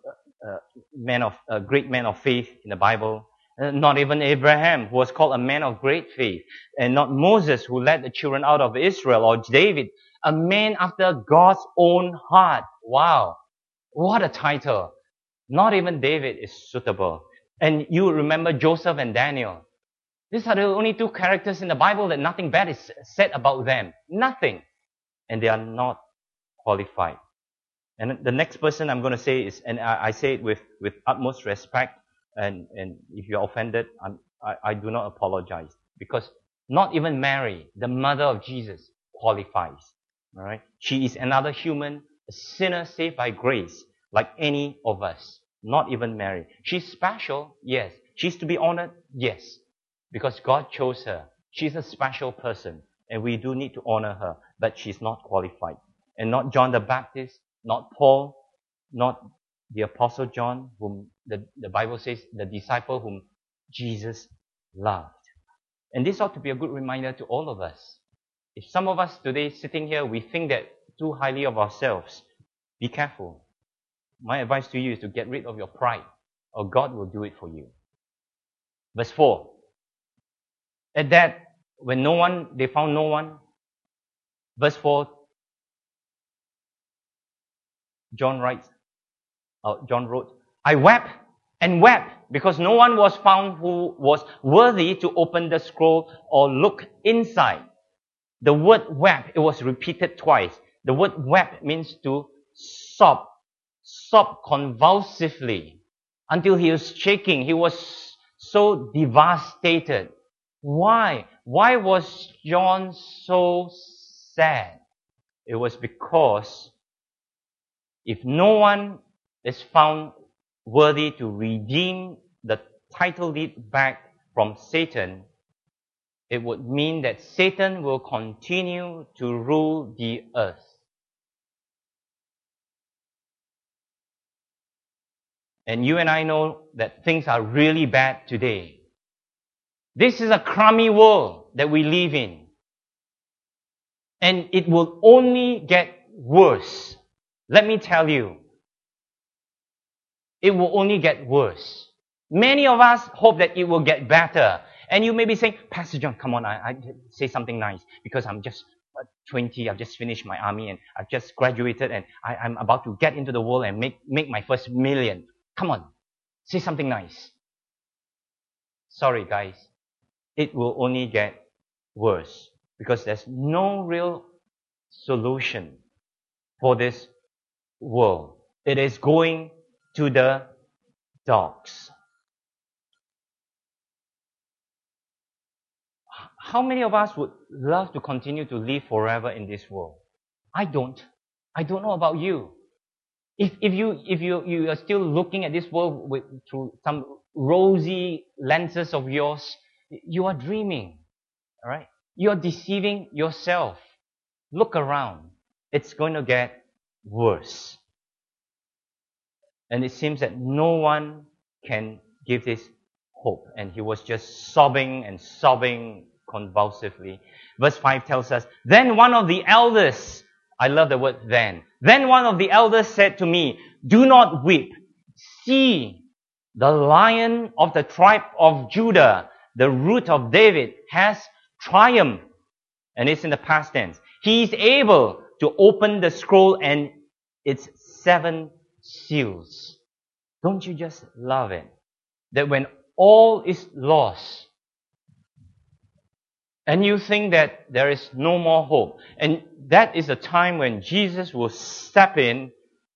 great men of faith in the Bible. Not even Abraham, who was called a man of great faith, and not Moses, who led the children out of Israel, or David, a man after God's own heart. Wow, what a title! Not even David is suitable. And you remember Joseph and Daniel. These are the only two characters in the Bible that nothing bad is said about them. Nothing. And they are not qualified. And the next person I'm going to say is, and I say it with utmost respect, and if you're offended, I do not apologize. Because not even Mary, the mother of Jesus, qualifies. All right? She is another human, a sinner saved by grace, like any of us. Not even Mary. She's special, yes. She's to be honored, yes. Because God chose her. She's a special person, and we do need to honor her, but she's not qualified. And not John the Baptist, not Paul, not the Apostle John, whom the Bible says, the disciple whom Jesus loved. And this ought to be a good reminder to all of us. If some of us today sitting here, we think that too highly of ourselves, be careful. My advice to you is to get rid of your pride, or God will do it for you. Verse 4. At that, when they found no one, verse 4, John wrote, I wept and wept because no one was found who was worthy to open the scroll or look inside. The word wept, it was repeated twice. The word wept means to sob convulsively until he was shaking. He was so devastated. Why? Why was John so sad? It was because if no one is found worthy to redeem the title deed back from Satan, it would mean that Satan will continue to rule the earth. And you and I know that things are really bad today. This is a crummy world that we live in. And it will only get worse. Let me tell you, it will only get worse. Many of us hope that it will get better. And you may be saying, Pastor John, come on, I say something nice because I'm just 20, I've just finished my army and I've just graduated and I'm about to get into the world and make my first million. Come on, say something nice. Sorry guys, it will only get worse because there's no real solution for this world. It is going to the dogs. How many of us would love to continue to live forever in this world? I don't. I don't know about you. If you are still looking at this world through some rosy lenses of yours, you are dreaming. All right? You are deceiving yourself. Look around. It's going to get worse. And it seems that no one can give this hope. And he was just sobbing and sobbing convulsively. Verse 5 tells us, then one of the elders, I love the word then. Then one of the elders said to me, do not weep. See, the Lion of the tribe of Judah, the Root of David, has triumphed. And it's in the past tense. He is able to open the scroll and its 7 seals. Don't you just love it? That when all is lost, and you think that there is no more hope, and that is the time when Jesus will step in,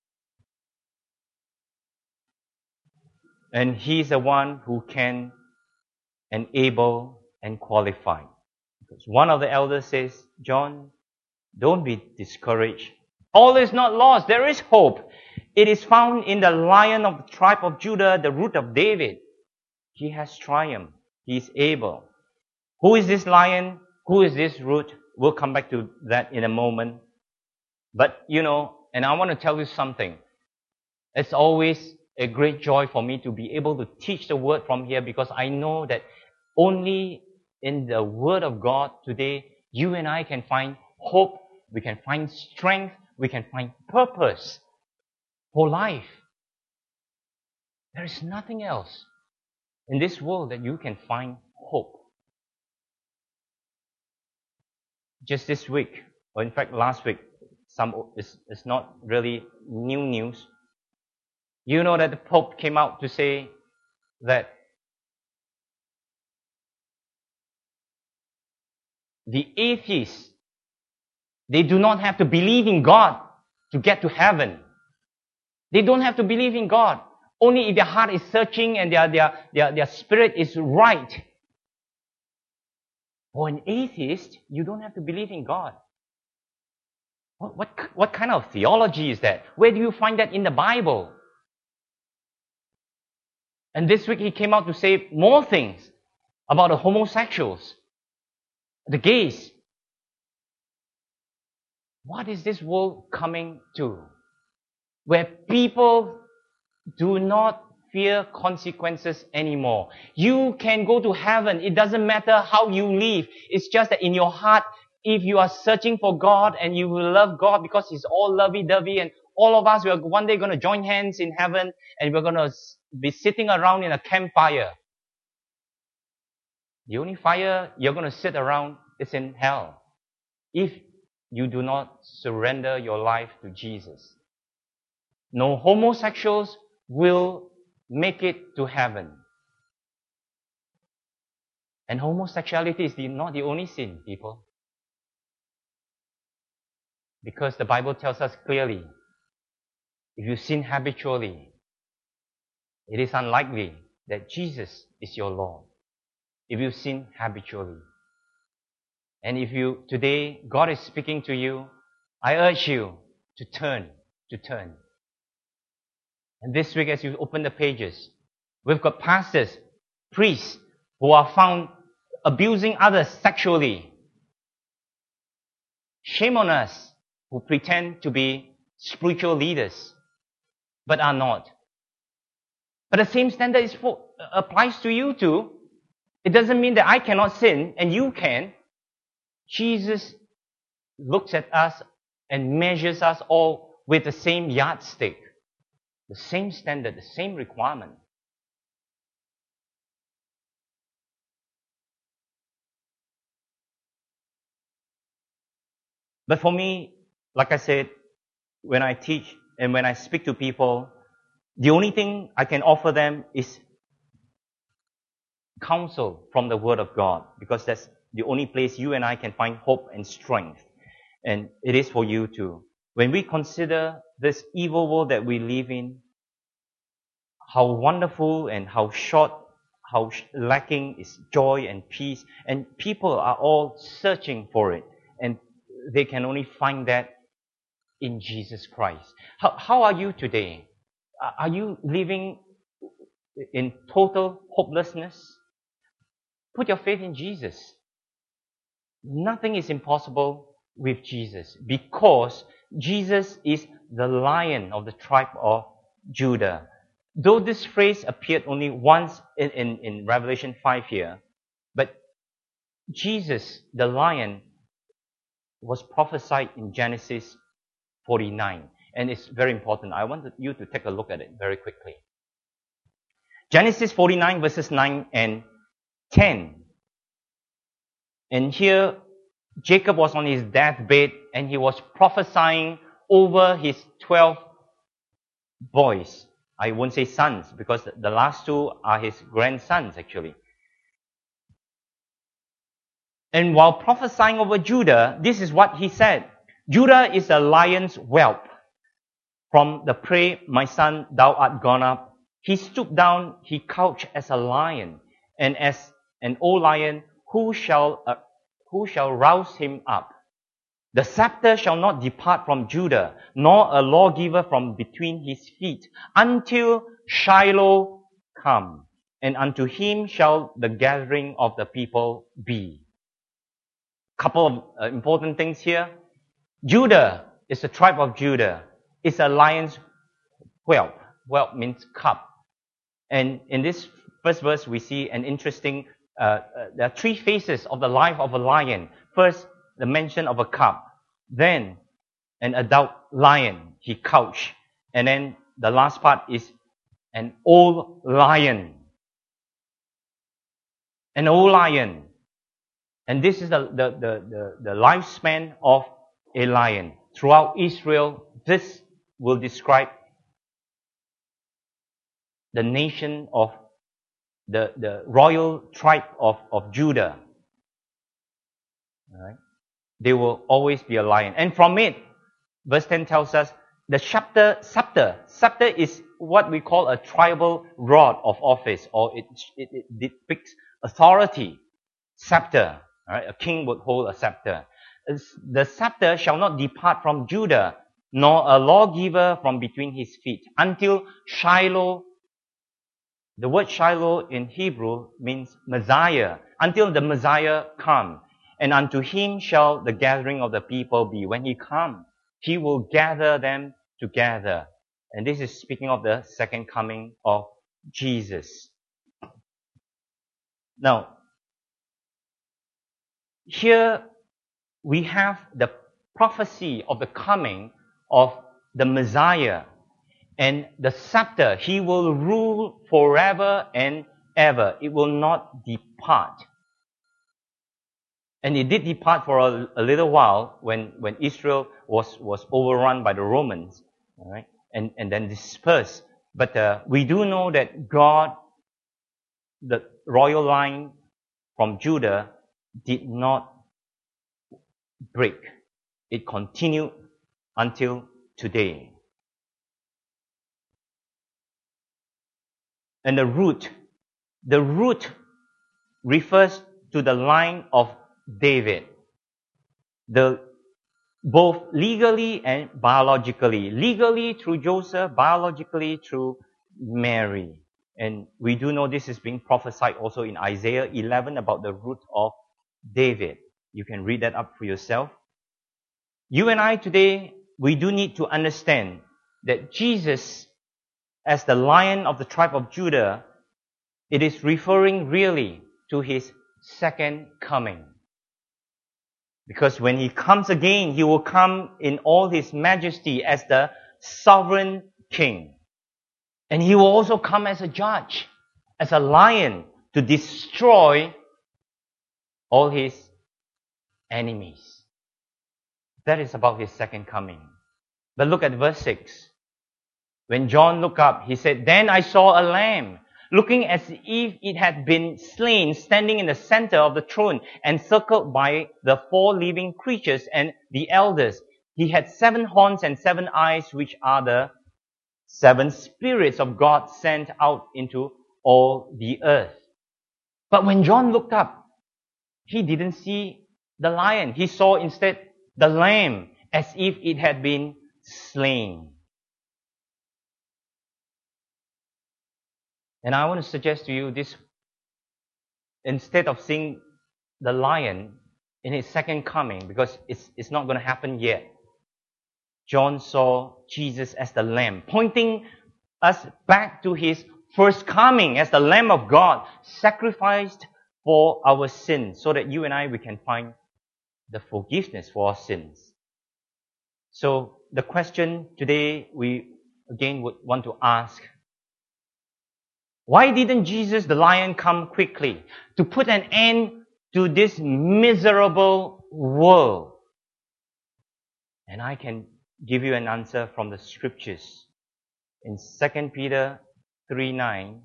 and He's the one who can enable and qualify. Because one of the elders says, John, don't be discouraged. All is not lost. There is hope. It is found in the Lion of the tribe of Judah, the Root of David. He has triumphed. He is able. Who is this Lion? Who is this Root? We'll come back to that in a moment. But, and I want to tell you something. It's always a great joy for me to be able to teach the Word from here because I know that only in the Word of God today, you and I can find hope, we can find strength, we can find purpose for life. There is nothing else in this world that you can find hope. Just this week, or in fact last week, it's not really new news. You know that the Pope came out to say that the atheists, they do not have to believe in God to get to heaven. They don't have to believe in God. Only if their heart is searching and their spirit is right. For an atheist, you don't have to believe in God. What kind of theology is that? Where do you find that in the Bible? And this week he came out to say more things about the homosexuals, the gays. What is this world coming to? Where people do not fear consequences anymore. You can go to heaven. It doesn't matter how you live. It's just that in your heart, if you are searching for God and you will love God because He's all lovey-dovey and all of us, we are one day going to join hands in heaven and we're going to be sitting around in a campfire. The only fire you're going to sit around is in hell. If you do not surrender your life to Jesus. No homosexuals will make it to heaven. And homosexuality is not the only sin, people. Because the Bible tells us clearly, if you sin habitually, it is unlikely that Jesus is your Lord. If you sin habitually. And if today, God is speaking to you, I urge you to turn. And this week as you open the pages, we've got pastors, priests, who are found abusing others sexually. Shame on us who pretend to be spiritual leaders, but are not. But the same standard applies to you too. It doesn't mean that I cannot sin and you can. Jesus looks at us and measures us all with the same yardstick, the same standard, the same requirement. But for me, like I said, when I teach and when I speak to people, the only thing I can offer them is counsel from the Word of God, because that's the only place you and I can find hope and strength. And it is for you too. When we consider this evil world that we live in, how wonderful and how short, how lacking is joy and peace, and people are all searching for it, and they can only find that in Jesus Christ. How are you today? Are you living in total hopelessness? Put your faith in Jesus. Nothing is impossible with Jesus, because Jesus is the Lion of the tribe of Judah. Though this phrase appeared only once in Revelation 5 here, but Jesus, the Lion, was prophesied in Genesis 49. And it's very important. I want you to take a look at it very quickly. Genesis 49 verses 9 and 10. And here, Jacob was on his deathbed and he was prophesying over his 12 boys. I won't say sons, because the last two are his grandsons actually. And while prophesying over Judah, this is what he said. Judah is a lion's whelp. From the prey, my son, thou art gone up. He stooped down, he couched as a lion. And as an old lion, who shall rouse him up? The scepter shall not depart from Judah, nor a lawgiver from between his feet, until Shiloh come, and unto him shall the gathering of the people be. Couple of important things here. Judah is the tribe of Judah. It's a lion's whelp. Whelp means cub. And in this first verse, we see an interesting, there are three phases of the life of a lion. First, the mention of a cub. Then, an adult lion, he couched. And then the last part is an old lion. An old lion. And this is the lifespan of a lion. Throughout Israel, this will describe the nation of the royal tribe of Judah. All right? They will always be a lion. And from it, verse 10 tells us, the scepter is what we call a tribal rod of office, or it depicts authority. Scepter. All right? A king would hold a scepter. The scepter shall not depart from Judah, nor a lawgiver from between his feet, until Shiloh. The word Shiloh in Hebrew means Messiah. Until the Messiah come. And unto him shall the gathering of the people be. When he comes, he will gather them together. And this is speaking of the second coming of Jesus. Now, here we have the prophecy of the coming of the Messiah. And the scepter, he will rule forever and ever. It will not depart. And it did depart for a little while when Israel was overrun by the Romans, all right, and then dispersed. But we do know that God, the royal line from Judah, did not break. It continued until today. And the root refers to the line of David. Both legally and biologically. Legally through Joseph, biologically through Mary. And we do know this is being prophesied also in Isaiah 11 about the root of David. You can read that up for yourself. You and I today, we do need to understand that Jesus, as the Lion of the tribe of Judah, it is referring really to his second coming. Because when he comes again, he will come in all his majesty as the sovereign king. And he will also come as a judge, as a lion, to destroy all his enemies. That is about his second coming. But look at verse 6. When John looked up, he said, "Then I saw a lamb, looking as if it had been slain, standing in the center of the throne, encircled by the 4 living creatures and the elders. He had 7 horns and 7 eyes, which are the 7 spirits of God sent out into all the earth." But when John looked up, he didn't see the lion. He saw instead the lamb, as if it had been slain. And I want to suggest to you this, instead of seeing the lion in his second coming, because it's not going to happen yet, John saw Jesus as the lamb, pointing us back to his first coming as the Lamb of God, sacrificed for our sins, so that you and I, we can find the forgiveness for our sins. So the question today we again would want to ask, why didn't Jesus the lion come quickly to put an end to this miserable world? And I can give you an answer from the scriptures. In 2 Peter 3:9,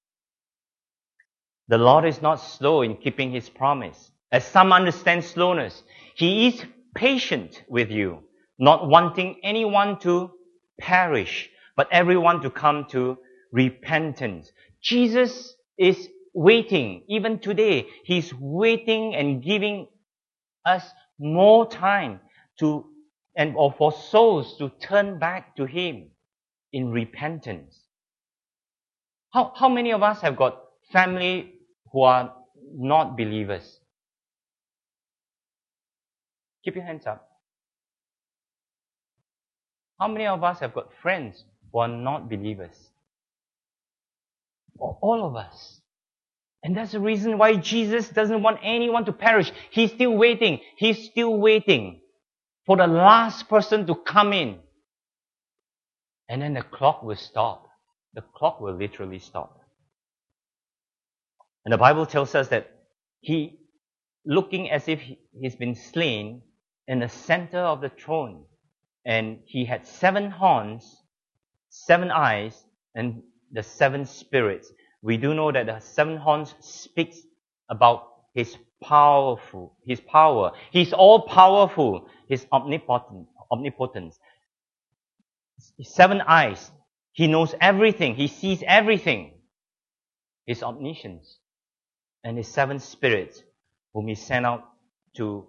the Lord is not slow in keeping his promise, as some understand slowness. He is patient with you, not wanting anyone to perish, but everyone to come to repentance. Jesus is waiting, even today. He's waiting and giving us more time or for souls to turn back to him in repentance. How many of us have got family who are not believers? Keep your hands up. How many of us have got friends who are not believers? All of us. And that's the reason why Jesus doesn't want anyone to perish. He's still waiting. He's still waiting for the last person to come in. And then the clock will stop. The clock will literally stop. And the Bible tells us that he, looking as if he's been slain, in the center of the throne. And he had 7 horns, 7 eyes, and the 7 spirits. We do know that the 7 horns speaks about his power. He's all powerful. His omnipotence. 7 eyes. He knows everything. He sees everything. His omniscience. And his 7 spirits, whom he sent out to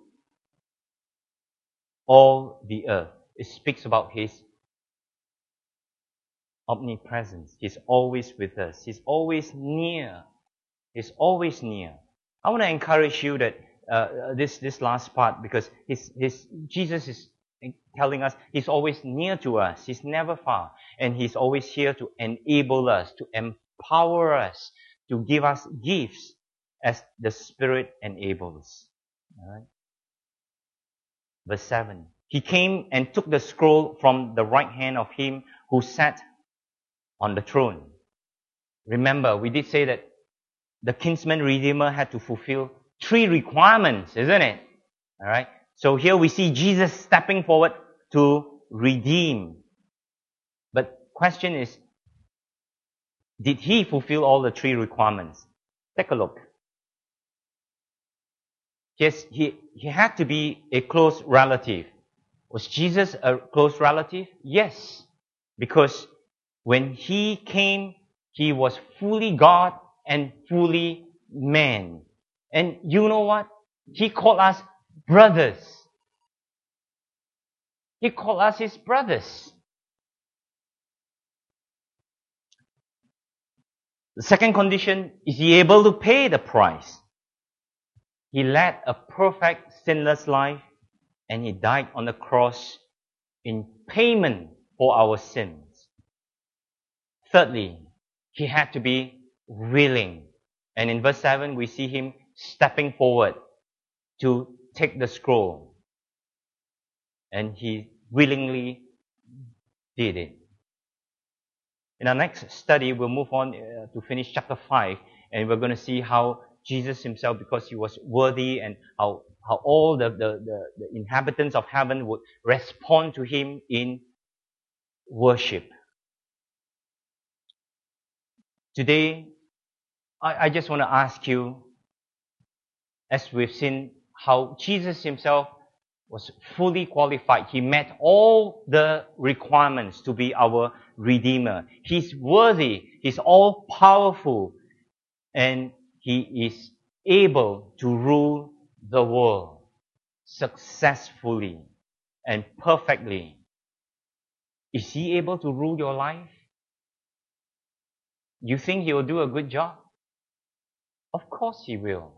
all the earth. It speaks about his omnipresence. He's always with us. He's always near. He's always near. I want to encourage you that this last part, because Jesus is telling us he's always near to us. He's never far. And he's always here to enable us, to empower us, to give us gifts as the Spirit enables. All right? Verse 7. He came and took the scroll from the right hand of him who sat on the throne. Remember, we did say that the kinsman redeemer had to fulfill 3 requirements, isn't it? All right. So here we see Jesus stepping forward to redeem. But question is, did he fulfill all the 3 requirements? Take a look. Yes, he had to be a close relative. Was Jesus a close relative? Yes. Because when he came, he was fully God and fully man. And you know what? He called us brothers. He called us his brothers. The second condition, is he able to pay the price? He led a perfect, sinless life, and he died on the cross in payment for our sins. Thirdly, he had to be willing. And in verse 7, we see him stepping forward to take the scroll. And he willingly did it. In our next study, we'll move on to finish chapter 5, and we're going to see how Jesus himself because he was worthy, and how all the inhabitants of heaven would respond to him in worship. Today, I just want to ask you, as we've seen how Jesus himself was fully qualified. He met all the requirements to be our Redeemer. He's worthy. He's all powerful. And he is able to rule the world successfully and perfectly. Is he able to rule your life? You think he will do a good job? Of course he will.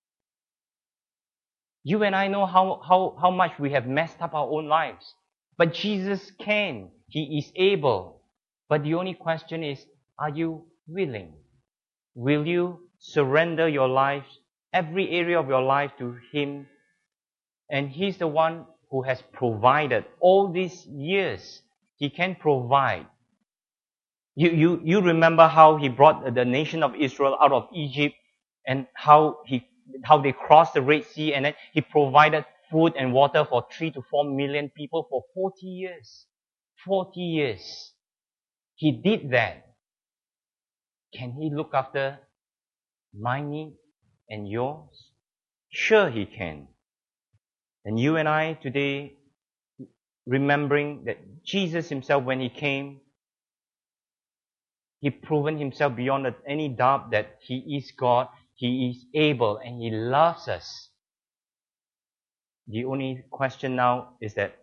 You and I know how much we have messed up our own lives. But Jesus can. He is able. But the only question is, are you willing? Will you surrender your life, every area of your life, to him? And he's the one who has provided all these years. He can provide. You remember how he brought the nation of Israel out of Egypt, and how they crossed the Red Sea, and then he provided food and water for 3 to 4 million people for 40 years. 40 years. He did that. Can he look after my need and yours? Sure he can. And you and I today, remembering that Jesus himself, when he came, he proven himself beyond any doubt that he is God, he is able, and he loves us. The only question now is that,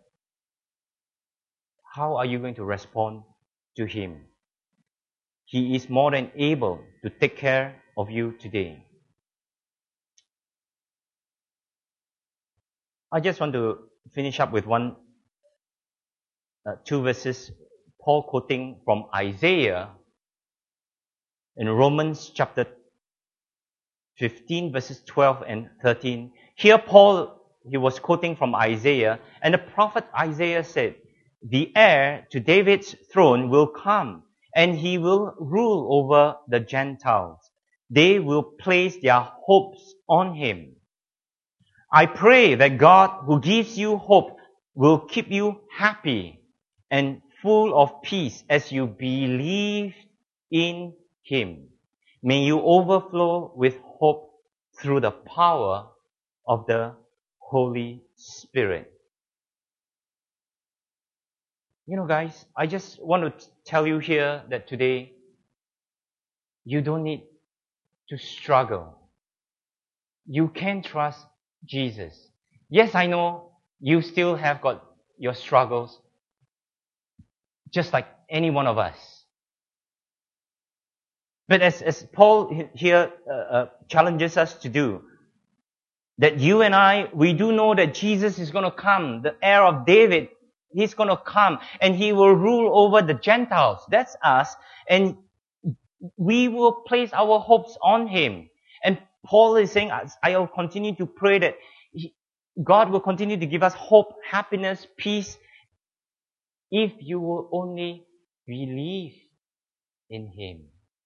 how are you going to respond to him? He is more than able to take care of you today. I just want to finish up with two verses, Paul quoting from Isaiah in Romans chapter 15 verses 12 and 13. Here Paul, he was quoting from Isaiah, and the prophet Isaiah said, "The heir to David's throne will come, and he will rule over the Gentiles. They will place their hopes on him." I pray that God, who gives you hope, will keep you happy and full of peace as you believe in him. May you overflow with hope through the power of the Holy Spirit. You know, guys, I just want to tell you here that today, you don't need to struggle. You can trust Jesus. Yes, I know you still have got your struggles, just like any one of us. But as Paul here challenges us to do, that you and I, we do know that Jesus is going to come, the heir of David, he's going to come, and he will rule over the Gentiles. That's us. And we will place our hopes on him. And Paul is saying, I will continue to pray that God will continue to give us hope, happiness, peace, if you will only believe in him.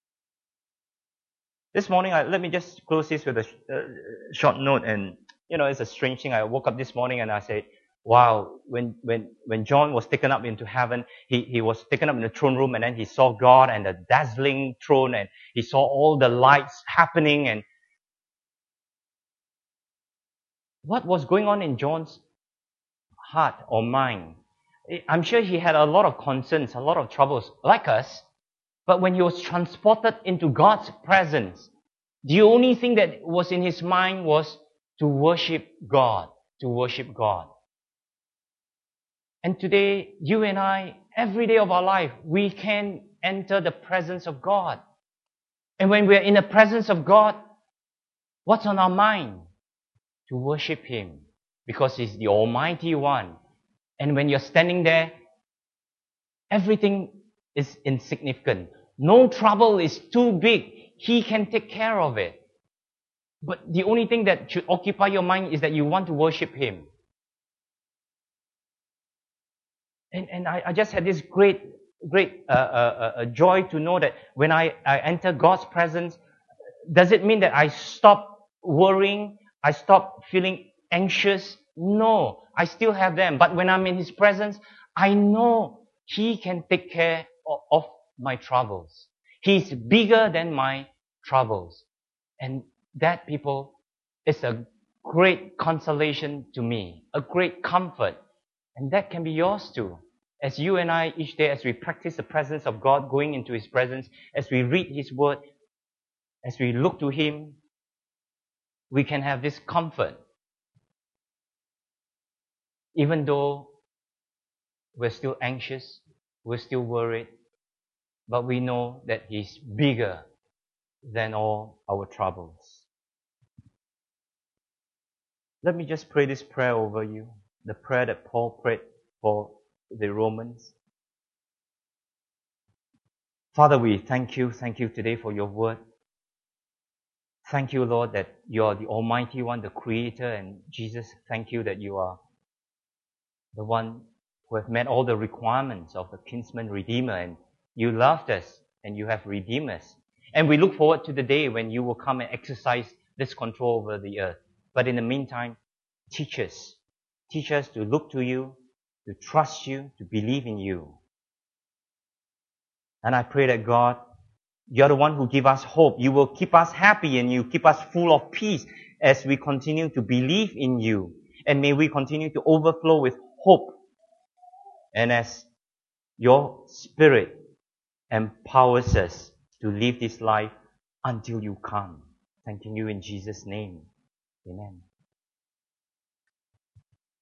This morning, let me just close this with a short note. And, you know, it's a strange thing. I woke up this morning and I said, wow, when John was taken up into heaven, he was taken up in the throne room, and then he saw God and the dazzling throne, and he saw all the lights happening. And what was going on in John's heart or mind? I'm sure he had a lot of concerns, a lot of troubles, like us. But when he was transported into God's presence, the only thing that was in his mind was to worship God, to worship God. And today, you and I, every day of our life, we can enter the presence of God. And when we are in the presence of God, what's on our mind? To worship him, because he's the Almighty One. And when you're standing there, everything is insignificant. No trouble is too big. He can take care of it. But the only thing that should occupy your mind is that you want to worship him. And I just had this great joy to know that when I enter God's presence, Does it mean that I stop worrying? I stop feeling anxious? No, I still have them. But when I'm in His presence, I know He can take care of my troubles. He's bigger than my troubles. And that, people, is a great consolation to me, a great comfort. And that can be yours too. As you and I, each day, as we practice the presence of God, going into His presence, as we read His Word, as we look to Him, we can have this comfort. Even though we're still anxious, we're still worried, but we know that He's bigger than all our troubles. Let me just pray this prayer over you, the prayer that Paul prayed for the Romans. Father, we thank you today for your word. Thank you, Lord, that you are the Almighty One, the Creator, and Jesus, thank you that you are the one who have met all the requirements of a kinsman redeemer, and you loved us and you have redeemed us. And we look forward to the day when you will come and exercise this control over the earth. But in the meantime, teach us. Teach us to look to you, to trust you, to believe in you. And I pray that God, you're the one who give us hope. You will keep us happy and you keep us full of peace as we continue to believe in you. And may we continue to overflow with hope. And as your Spirit empowers us to live this life until you come. Thanking you in Jesus' name. Amen.